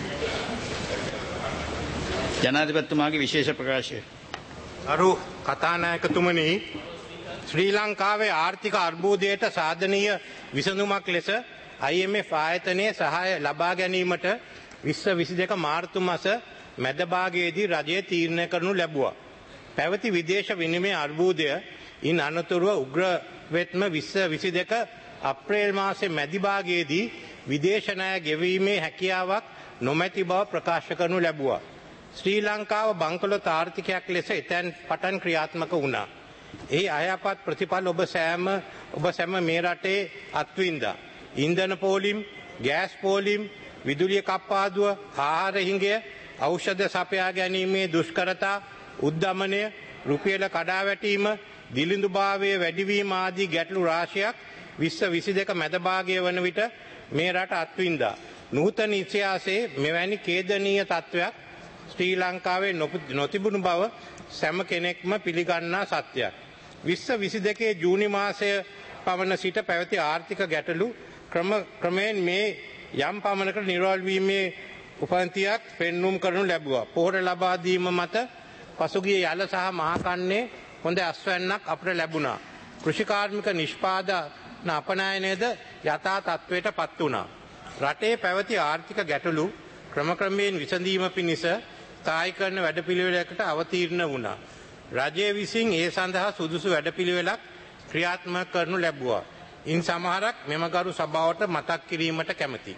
ජනාධිපතිතුමාගේ විශේෂ ප්‍රකාශය. අරු කතානායකතුමනි ශ්‍රී ලංකාවේ ආර්ථික අර්බුදයට සාධනීය විසඳුමක් ලෙස IMF ආයතනයේ සහාය ලබා ගැනීමට 2022 මාර්තු මාස මැද භාගයේදී රජය තීරණය කරනු ලැබුවා. පැවති විදේශ විනිමය අර්බුදය ඉන් අනතුරුව උග්‍ර වෙත්ම 2022 අප්‍රේල් මාසයේ මැදි භාගයේදී විදේශ ණය ගෙවීමේ හැකියාවක් නොමැති බව ප්‍රකාශ කරනු ලැබුවා. ශ්‍රී ලංකාව බංකොලොත් ආර්ථිකයක් ලෙස එතැන් පටන් ක්‍රියාත්මක වුණා. එහි අයහපත් ප්‍රතිඵල ඔබ සැම මේ රටේ අත්විඳා. ඉන්ධන පෝලිම්, ගෑස් පෝලිම්, විදුලිය කප්පාදුව, ආහාර හිඟය, ඖෂධ සපයා ගැනීමේ දුෂ්කරතා, උද්ධමනය, රුපියල කඩාවැටීම, දිලිඳුභාවය වැඩිවීම ආදී ගැටලු රාශියක් 2022 මැද භාගය වන විට මේ රට අත්විඳා. නූතන ඉතිහාසයේ මෙවැනි ඛේදනීය තත්ත්වයක් ශ්‍රී ලංකාවේ නොතිබුණු බව සෑම කෙනෙක්ම පිළිගන්නා සත්‍යයක්. 2022 ජූනි මාසය පමණ සිට පැවති ආර්ථික ගැටලු ක්‍රමයෙන් මේ යම් පමණකට නිරවල් වීමේ උපන්තියක් පෙන්눔 කරනු ලැබුවා. පොහොර ලබා දීම මත පසුගිය යල සහ මහකන්නේ හොඳ අස්වැන්නක් අපට ලැබුණා. කෘෂිකාර්මික නිෂ්පාදන අපනයනයද යථා තත්ත්වයට පත් වුණා. රටේ පැවති ආර්ථික ගැටලු ක්‍රමක්‍රමයෙන් විසඳීම පිණිස තායිකරණ වැඩපිළිවෙලකට අවතීර්ණ වුණා. රජය විසින් ඒ සඳහා සුදුසු වැඩපිළිවෙලක් ක්‍රියාත්මක කරනු ලැබුවා. ඉන් සමහරක් මෙම ගරු සභාවට මතක් කිරීමට කැමැතියි.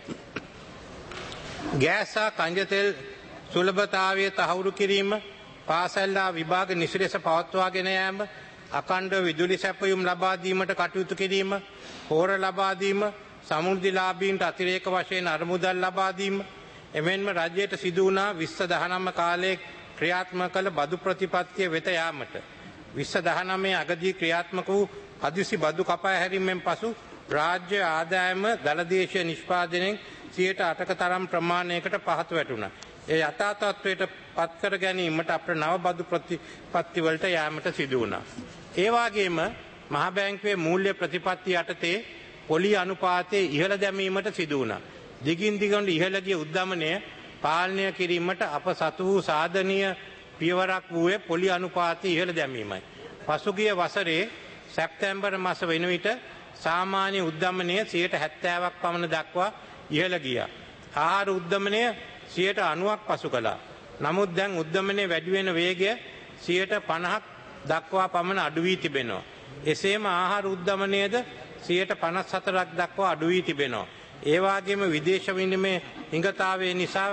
ගෑස් සහ කංජ තෙල් සුලභතාවය තහවුරු කිරීම, පාසල්ලා විභාග නිසිලෙස පවත්වාගෙන යාම, අඛණ්ඩ විදුලි සැපයුම් ලබා දීමට කටයුතු කිරීම, පොහොර ලබා දීම, සමෘද්ධිලාභීන්ට අතිරේක වශයෙන් අරමුදල් ලබා දීම, එමෙන්ම රජයට සිදු වුණා 2019 කාලයේ ක්‍රියාත්මක කළ බදු ප්‍රතිපත්තිය වෙත යාමට. 2019 අගදී ක්‍රියාත්මක වූ අදිසි බදු කපා හැරීමෙන් පසු රාජ්‍ය ආදායම දළදේශීය නිෂ්පාදනයෙන් 8% තරම් ප්‍රමාණයකට පහත වැටුණා. ඒ යථා තත්ත්වයට පත් කර ගැනීමට අපේ නව බදු ප්‍රතිපත්ති වලට යාමට සිදු වුණා. ඒ වගේම මහ බැංකුවේ මූල්‍ය ප්‍රතිපත්ති යටතේ පොලි අනුපාතයේ ඉහළ දැමීමට සිදු වුණා. දිගින් දිගට ඉහළ ගිය උද්ධමනය පාලනය කිරීමට අප සතු වූ සාධනීය පියවරක් වූයේ පොලි අනුපාතය ඉහළ දැමීමයි. පසුගිය වසරේ සැප්තැම්බර් මාස වෙන විට සාමාන්‍ය උද්ධමනය 70%ක් පමණ දක්වා ඉහළ ගියා. ආහාර උද්ධමනය 90%ක් පසු කළා. නමුත් දැන් උද්ධමනය වැඩි වෙන වේගය 50%ක් දක්වා පමණ අඩු වී තිබෙනවා. එසේම ආහාර උද්ධමනයද 54%ක් දක්වා අඩු වී තිබෙනවා. ඒ වගේම විදේශ විනිමය හිඟතාවය නිසා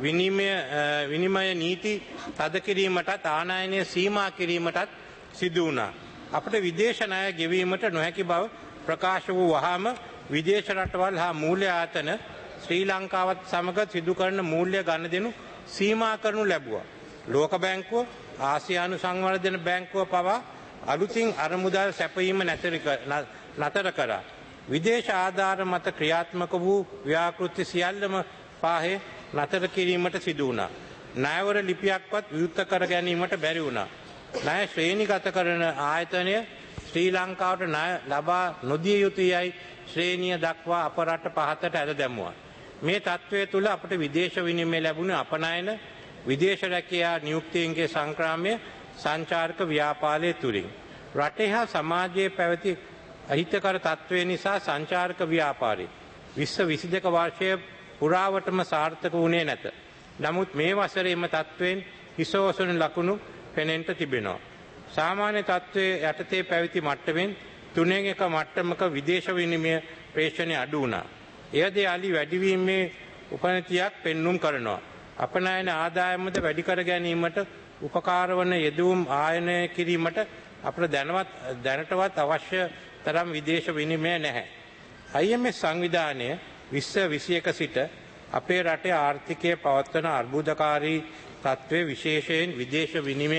විනිමය නීති තද කිරීමටත් ආනයනය සීමා කිරීමටත් සිදු වුණා. අපට විදේශ ණය ගෙවීමට නොහැකි බව ප්‍රකාශ වූ වහාම විදේශ රටවල් හා මූල්‍ය ආයතන ශ්‍රී ලංකාවත් සමග සිදු කරන මූල්‍ය ගනුදෙනු සීමා කරනු ලැබුවා. ලෝක බැංකුව, ආසියානු සංවර්ධන බැංකුව පවා අලුතින් අරමුදල් සැපයීම නතර කරා. විදේශ ආධාර මත ක්‍රියාත්මක වූ ව්‍යාපෘති සියල්ලම පාහේ නතර කිරීමට සිදු වුණා. ණයවර ලිපියක්වත් විවෘත කර ගැනීමට බැරි වුණා. ණය ශ්‍රේණිගත කරන ආයතනය ශ්‍රී ලංකාවට ණය ලබා නොදිය යුතුයයි ශ්‍රේණිය දක්වා අප රට පහතට ඇද දැමුවා. මේ තත්ත්වය තුළ අපට විදේශ විනිමය ලැබුණේ අපනයන විදේශ රැකියා නියුක්තියන්ගේ සංක්‍රාමය සංචාරක ව්‍යාපාරය තුලින්. රටේ හා සමාජයේ පැවති අහිතකර තත්ත්වය නිසා සංචාරක ව්‍යාපාරය 2022 වර්ෂයේ පුරාවටම සාර්ථක වුණේ නැත. නමුත් මේ වසරේම තත්ත්වයෙන් හිසෝසන ලකුණු පෙනෙන්නට තිබෙනවා. සාමාන්‍ය තත්ත්වයේ යටතේ පැවති මට්ටමින් 3.1 මට්ටමක විදේශ විනිමය ප්‍රේෂණය අඩු වුණා. එයද යලි වැඩිවීමේ උපනතියක් පෙන්눔 කරනවා. අපනයන ආදායමද වැඩි කර ගැනීමට උපකාර වන යෙදුම් ආයනය කිරීමට අපට දැනටවත් අවශ්‍ය තරම් විදේශ විනිමය නැහැ. IMF සංවිධානය 2021 සිට අපේ රටේ ආර්ථිකය පවත්වන අර්බුදකාරී තත්ත්වයේ විශේෂයෙන් විදේශ විනිමය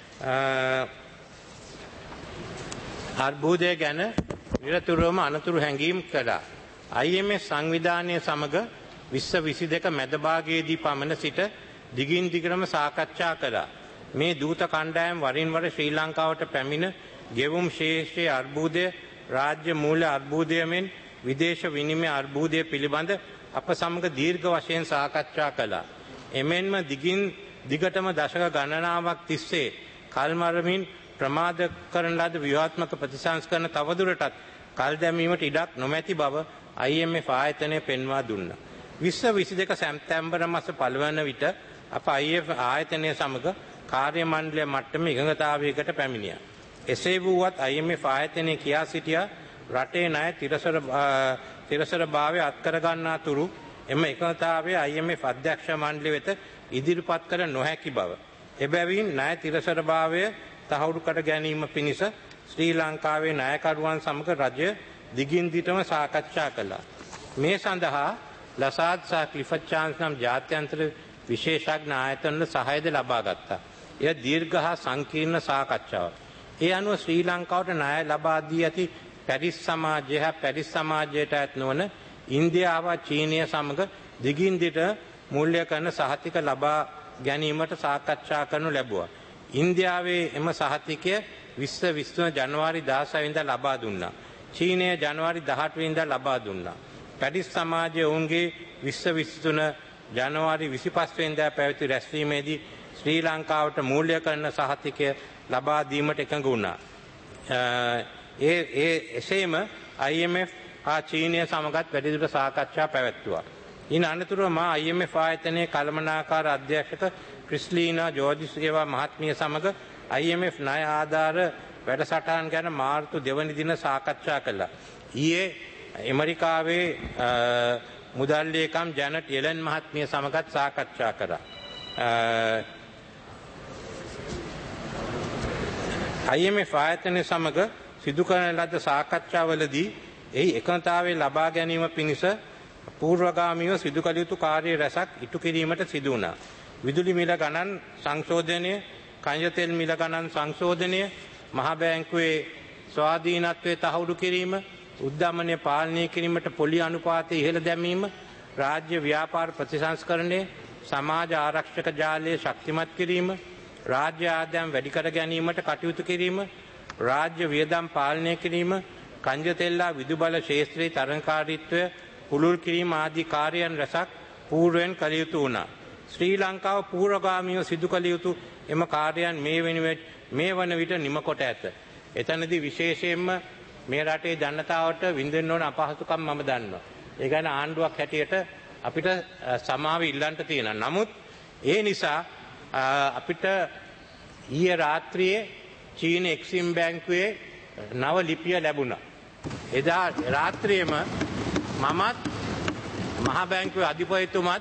අර්බුදය ගැන නිරතුරුවම අනතුරු හැඟීම් කළා. IMF සංවිධානය සමග 2022 මැද භාගයේදී පමණ සිට දිගින් දිගටම සාකච්ඡා කළා. මේ දූත කණ්ඩායම් වරින් වර ශ්‍රී ලංකාවට පැමිණ ගෙවුම් ශේෂ්ත්‍රයේ අර්බුදය, රාජ්‍ය මූල්‍ය අර්බුදය මෙන් විදේශ විනිමය අර්බුදය පිළිබඳ අප සමග දීර්ඝ වශයෙන් සාකච්ඡා කළා. එමෙන්ම දිගින් දිගටම දශක ගණනාවක් තිස්සේ කල්මරමින් ප්‍රමාද කරන ලද ව්‍යුහාත්මක ප්‍රතිසංස්කරණ තවදුරටත් කල් දැමීමට ඉඩක් නොමැති බව IMF ආයතනය පෙන්වා දුන්නා. 2022 සැප්තැම්බර් මාස පළවන විට අප IMF ආයතනය සමග කාර්ය මණ්ඩලය මට්ටමේ එකඟතාවයකට පැමිණියා. එසේ වුවත් IMF ආයතනයේ කියා සිටියා රටේ ණය තිරසර භාවය අත්කර ගන්නා තුරු එම එකඟතාවය IMF අධ්‍යක්ෂ මණ්ඩලය වෙත ඉදිරිපත් කර නොහැකි බව. එබැවින් ණය තිරසර භාවය තහවුරු කර ගැනීම පිණිස ශ්‍රී ලංකාවේ ණයකරුවන් සමග රජය දිගින් දිගටම සාකච්ඡා කළා. මේ සඳහා ලසාද් සහ ක්ලිෆර්ඩ් චාන්ස් නම් ජාත්‍යන්තර විශේෂඥ ආයතනවල සහායද ලබා ගත්තා. එය දීර්ඝ හා සංකීර්ණ සාකච්ඡාවක්. ඒ අනුව ශ්‍රී ලංකාවට ණය ලබා දී ඇති පැරිස් සමාජය හා පැරිස් සමාජයට ඇත් නොවන ඉන්දියාව චීනය සමග දිගින් දිගට මූල්‍ය කරන සහතික ලබා ගැනීමට සාකච්ඡා කරනු ලැබුවා. ඉන්දියාවේ එම සහතිකය 2020 ජනවාරි 16 වෙනිදා ලබා දුන්නා. චීනය ජනවාරි 18 වෙනිදා ලබා දුන්නා. පැරිස් සමාජය ඔවුන්ගේ 2023 ජනවාරි 25 වෙනිදා පැවති රැස්වීමේදී ශ්‍රී ලංකාවට මූල්‍ය කරන සහතිකය ලබා දීමට එකඟ වුණා. එසේම IMF හා චීනය සමගත් වැඩිදුර සාකච්ඡා පැවැත්වුවා. ඉන් අනතුරුව මා IMF ආයතනයේ කළමනාකාර අධ්‍යක්ෂක ක්‍රිස්ලීනා ජෝර්ජියේවා මහත්මිය සමග IMF ණය ආධාර වැඩසටහන් ගැන මාර්තු 2 වෙනි දින සාකච්ඡා කළා. ඊයේ ඇමරිකාවේ මුදල් ලේකම් ජැනට් යෙලන් මහත්මිය සමගත් සාකච්ඡා කළා. IMF ආයතනය සමග සිදු කරන ලද සාකච්ඡාවලදී එහි එකඟතාවය ලබා ගැනීම පිණිස පූර්වගාමීව සිදු කළ යුතු කාර්ය රැසක් ඉටු කිරීමට සිදු වුණා. විදුලි මිල ගණන් සංශෝධනය, කනිජ තෙල් මිල ගණන් සංශෝධනය, මහා බැංකුවේ ස්වාධීනත්වයේ තහවුරු කිරීම, උද්දමනය පාලනය කිරීමට පොලි අනුපාතය ඉහළ දැමීම, රාජ්‍ය ව්‍යාපාර ප්‍රතිසංස්කරණය, සමාජ ආරක්ෂක ජාලය ශක්තිමත් කිරීම, රාජ්‍ය ආදායම් වැඩි කර ගැනීමට කටයුතු කිරීම, රාජ්‍ය වියදම් පාලනය කිරීම, කනිජ තෙල් හා විදුලි බල ක්ෂේත්‍රයේ තරඟකාරීත්වය පුළුල් කිරීම ආදී කාර්යයන් රැසක් පූර්වයෙන් කළ යුතු වුණා. ශ්‍රී ලංකාව පූර්වගාමීව සිදු කළ යුතු එම කාර්යයන් මේ වන විට නිම කොට ඇත. එතනදී විශේෂයෙන්ම මේ රටේ ජනතාවට විඳින්න ඕන අපහසුකම් මම දන්නවා. ඒ කියන්නේ ආණ්ඩුවක් හැටියට අපිට සමාව ඉල්ලන්න තියෙනවා. නමුත් ඒ නිසා අපිට ඊයේ රාත්‍රියේ චීන එක්සිම් බැංකුවේ නව ලිපිය ලැබුණා. එදා රාත්‍රියේම මමත් මහා බැංකුවේ අධිපතිතුමත්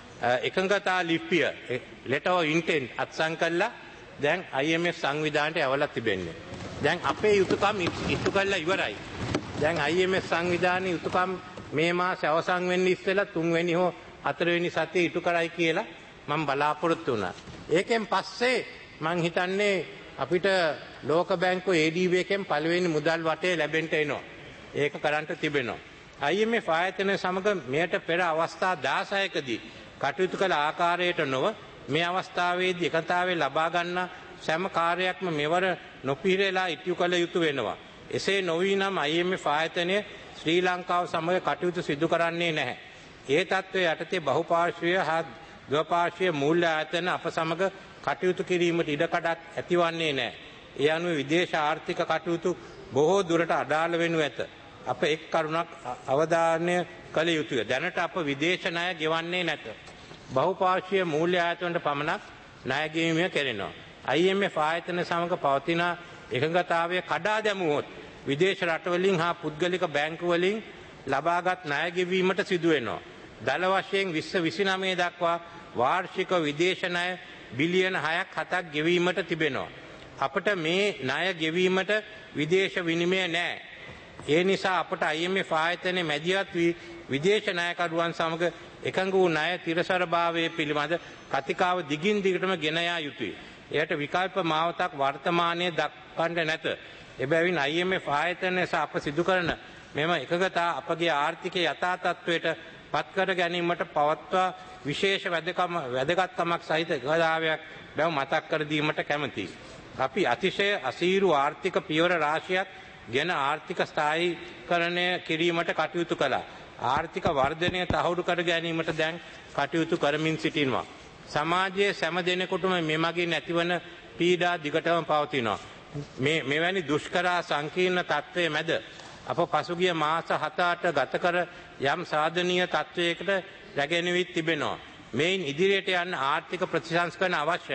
එකඟතා ලිපිය letter of intent අත්සන් කළා. දැන් IMF සංවිධානයට ඇවලා තිබෙන්නේ. දැන් අපේ යුතුයකම් ඉටු කළා ඉවරයි. දැන් IMF සංවිධානයේ යුතුයකම් මේ මාසේ අවසන් වෙන්න ඉස්සෙල්ලා 3 වෙනි හෝ 4 වෙනි සතියේ ඉටු කරයි කියලා මම බලාපොරොත්තු වුණා. ඒකෙන් පස්සේ මං හිතන්නේ අපිට ලෝක බැංකුව ADB එකෙන් පළවෙනි මුදල් වටේ ලැබෙන්න එනවා. ඒක කරන්ට තිබෙනවා. IMF ආයතනය සමග මෙයට පෙර අවස්ථා 16කදී කටයුතු කළ ආකාරයට නොව මේ අවස්ථාවේදී එකතාවේ ලබා ගන්න සෑම කාර්යයක්ම මෙවර නොපිරෙලා ඉටු කළ යුතු වෙනවා. එසේ නොවී නම් IMF ආයතනය ශ්‍රී ලංකාව සමග කටයුතු සිදු කරන්නේ නැහැ. ඒ තත්ත්වයේ යටතේ බහුපාර්ශ්වීය හා ද්විපාර්ශ්වීය මූල්‍ය ආයතන අප සමග කටයුතු කිරීමට ඉඩකඩක් ඇතිවන්නේ නැහැ. ඒ අනුව විදේශ ආර්ථික කටයුතු බොහෝ දුරට අඩාල වෙනු ඇත. අප එක් කරුණක් අවධානය කළ යුතුය. දැනට අප විදේශ ණය ගෙවන්නේ නැත. බහුපාර්ශ්වීය මූල්‍ය ආයතනවලට පමණක් ණය ගෙවීම කෙරෙනවා. IMF ආයතන සමග පවතින එකඟතාවය කඩා දැමුවොත් විදේශ රටවලින් හා පුද්ගලික බැංකු වලින් ලබාගත් ණය ගෙවීමට සිදු වෙනවා. දල වශයෙන් 2029 දක්වා වාර්ෂික විදේශ ණය බිලියන 6ක් 7ක් ගෙවීමට තිබෙනවා. අපට මේ ණය ගෙවීමට විදේශ විනිමය නැහැ. ඒ නිසා අපට IMF ආයතනයේ මැදිහත් වී විදේශ ණයකරුවන් සමග එකඟ වූ ණය තිරසරභාවයේ පිළිබඳ කතිකාව දිගින් දිගටම ගෙන යා යුතුය. එයට විකල්ප මාවතක් වර්තමානයේ දක්වන්න නැත. එබැවින් IMF ආයතනය සහ අප සිදු කරන මෙම එකගතා අපගේ ආර්ථිකයේ යථා තත්ත්වයට පත් කර ගැනීමට පවත්වා විශේෂ වැදගත්කමක් සහිත එකගතාවයක් බව මතක් කර දීමට කැමැතියි. අපි අතිශය අසීරු ආර්ථික පියවර රාශියක් ගෙන ආර්ථික ස්ථායීකරණය කිරීමට කටයුතු කළා. ආර්ථික වර්ධනය තහවුරු කර ගැනීමට දැන් කටයුතු කරමින් සිටිනවා. සමාජයේ සෑම දෙනෙකුටම මේ මගින් ඇතිවන පීඩා දිගටම පවතිනවා. මෙවැනි දුෂ්කර සංකීර්ණ තත්ත්වයේ මැද අප පසුගිය මාස 7-8 ගත කර යම් සාධනීය තත්ත්වයකට රැගෙන වී තිබෙනවා. මේන් ඉදිරියට යන්න ආර්ථික ප්‍රතිසංස්කරණ අවශ්‍යයි.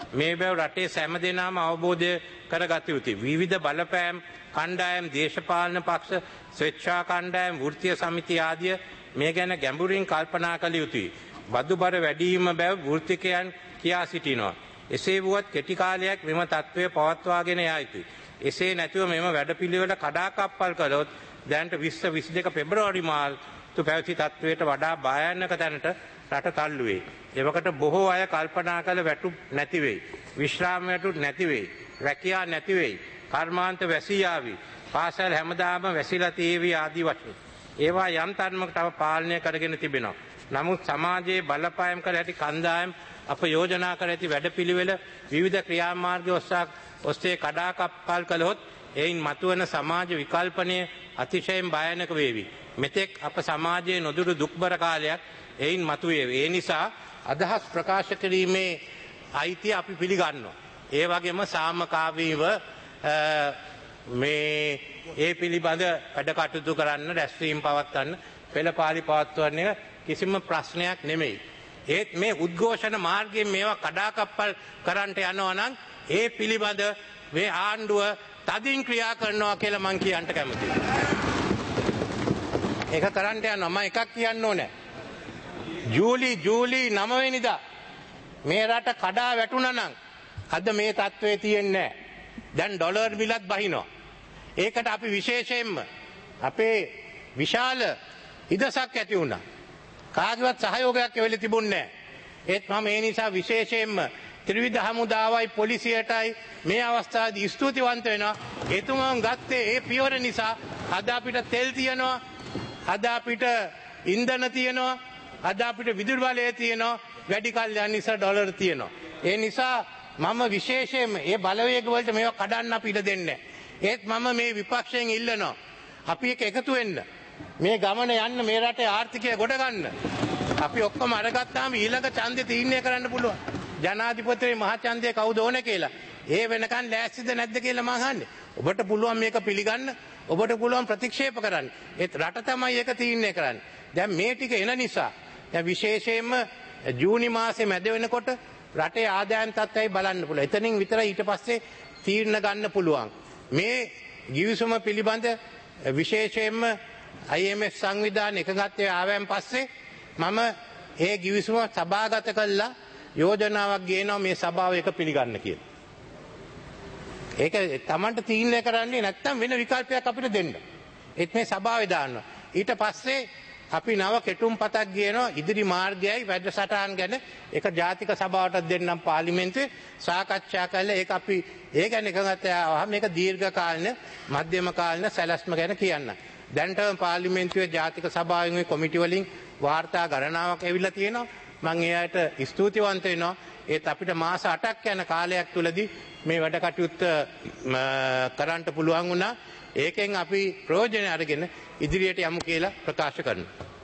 මේ බව රටේ සෑම දෙනාම අවබෝධ කරගත යුතුයි. විවිධ බලපෑම් කණ්ඩායම් දේශපාලන පක්ෂ ස්වේච්ඡා කණ්ඩායම් වෘත්තීය සමිති ආදිය මේ ගැන ගැඹුරින් කල්පනා කළ යුතුයි. බදු බර වැඩි වීම බව වෘත්තිකයන් කියා සිටිනවා. එසේ වුවත් කෙටි කාලයක් මෙම තත්ත්වය පවත්වාගෙන යා යුතුයි. එසේ නැතිව මෙම වැඩපිළිවෙල කඩාකප්පල් කළොත් දැනට 2022 පෙබරවාරි මාර්තු පැවති තත්ත්වයට වඩා භයානක තැනට රට තල්ලු වෙයි. එවකට බොහෝ අය කල්පනා කළ වැටුප් නැති වෙයි. විශ්‍රාම වැටුප් නැති වෙයි. රැකියා නැති වෙයි. කර්මාන්ත වැසී යාවි. පාසල් හැමදාම වැසිලා තීවි ආදී වශයෙන්. ඒවා යම් තරමක තව පාලනය කරගෙන තිබෙනවා. නමුත් සමාජයේ බලපෑම් කර ඇති කණ්ඩායම් අප යෝජනා කර ඇති වැඩපිළිවෙල විවිධ ක්‍රියාමාර්ග ඔස්සේ කඩාකප්පල් කළහොත් එයින් මතුවන සමාජ විකල්පනය අතිශයින් භයානක වේවි. මෙතෙක් අප සමාජයේ නොදුරු දුක්බර කාලයක් එයින් මතුවේවි. ඒ නිසා අදහස් ප්‍රකාශ කිරීමේ අයිතිය අපි පිළිගන්නවා. ඒ වගේම සාමකාමීව මේ ඒ පිළිබඳ වැඩ කටයුතු කරන්න රැස්වීම් පවත්වන්න පෙළපාලි පවත්වන්න එක කිසිම ප්‍රශ්නයක් නෙමෙයි. ඒත් මේ උද්ඝෝෂණ මාර්ගයෙන් මේවා කඩාකප්පල් කරන්නට යනවා නම් ඒ පිළිබඳ මේ ආණ්ඩුව තදින් ක්‍රියා කරනවා කියලා මං කියන්න කැමතියි. ඒක කරන්නට යනවා. මම එකක් කියන්න ඕනේ. ජූලි 9 වෙනිදා මේ රට කඩා වැටුණා නම් අද මේ තත්ත්වයේ තියෙන්නේ නැහැ. දැන් ඩොලර් මිලත් බහිනවා. ඒකට අපි විශේෂයෙන්ම අපේ විශාල ඉදසක් ඇති වුණා. කාගේවත් සහයෝගයක් ලැබෙලා තිබුණේ නැහැ. ඒත් මම ඒ නිසා විශේෂයෙන්ම ත්‍රිවිධ හමුදාවයි පොලිසියටයි මේ අවස්ථාවේදී ස්තුතිවන්ත වෙනවා. එතුමන් ගත්තේ ඒ පියවර නිසා අද අපිට තෙල් තියෙනවා. අද අපිට ඉන්ධන තියෙනවා. අද අපිට විදුලි බලය තියෙනවා. වැඩි කල් යන නිසා ඩොලර් තියෙනවා. ඒ නිසා මම විශේෂයෙන්ම මේ බලවේග වලට මේවා කඩන්න අපි ඉඩ දෙන්නේ නැහැ. ඒත් මම මේ විපක්ෂයෙන් ඉල්ලනවා. අපි එක එකතු වෙන්න. මේ ගමන යන්න මේ රටේ ආර්ථිකය ගොඩ ගන්න. අපි ඔක්කොම අරගත්තාම ඊළඟ ඡන්දේ තීරණය කරන්න පුළුවන්. ජනාධිපතිගේ මහ ඡන්දය කවුද ඕනේ කියලා. ඒ වෙනකන් ලෑස්තිද නැද්ද කියලා මම අහන්නේ. ඔබට පුළුවන් මේක පිළිගන්න. ඔබට පුළුවන් ප්‍රතික්ෂේප කරන්න. ඒත් රට තමයි ඒක තීරණය කරන්නේ. දැන් මේ ටික එන නිසා දැන් විශේෂයෙන්ම ජූනි මාසේ මැද වෙනකොට රටේ ආදායම් තත්ත්වය බලන්න පුළුවන්. එතනින් විතරයි ඊට පස්සේ තීරණ ගන්න පුළුවන්. මේ ගිවිසුම පිළිබඳ විශේෂයෙන්ම IMF සංවිධාන එකගත්වයේ ආවයන් පස්සේ මම ඒ ගිවිසුම සභාගත කළා යෝජනාවක් ගේනවා මේ සභාව එක පිළිගන්න කියලා. ඒක Tamanට තීරණය කරන්නේ නැත්තම් වෙන විකල්පයක් අපිට දෙන්න. ඒත් මේ සභාවේ දානවා. ඊට පස්සේ අපි නව කෙටුම්පතක් ගේනවා ඉදිරි මාර්ගයයි වැඩසටහන් ගැන එක ජාතික සභාවටත් දෙන්නම් පාර්ලිමේන්තුවේ සාකච්ඡා කරලා ඒක අපි ඒ ගැන එකගත ආවම මේක දීර්ඝ කාලින මධ්‍යම කාලින සැලැස්ම ගැන කියන්න. දැන්ටම පාර්ලිමේන්තුවේ ජාතික සභාවෙන් කොමිටි වලින් වාර්තා ගණනාවක් ඇවිල්ලා තියෙනවා. මම එයාට ස්තුතිවන්ත වෙනවා. ඒත් අපිට මාස 8ක් යන කාලයක් තුලදී මේ වැඩ කටයුත්ත කරන්න පුළුවන් වුණා. ඒකෙන් අපි ප්‍රයෝජන අරගෙන ඉදිරියට යමු කියලා ප්‍රකාශ කරනවා.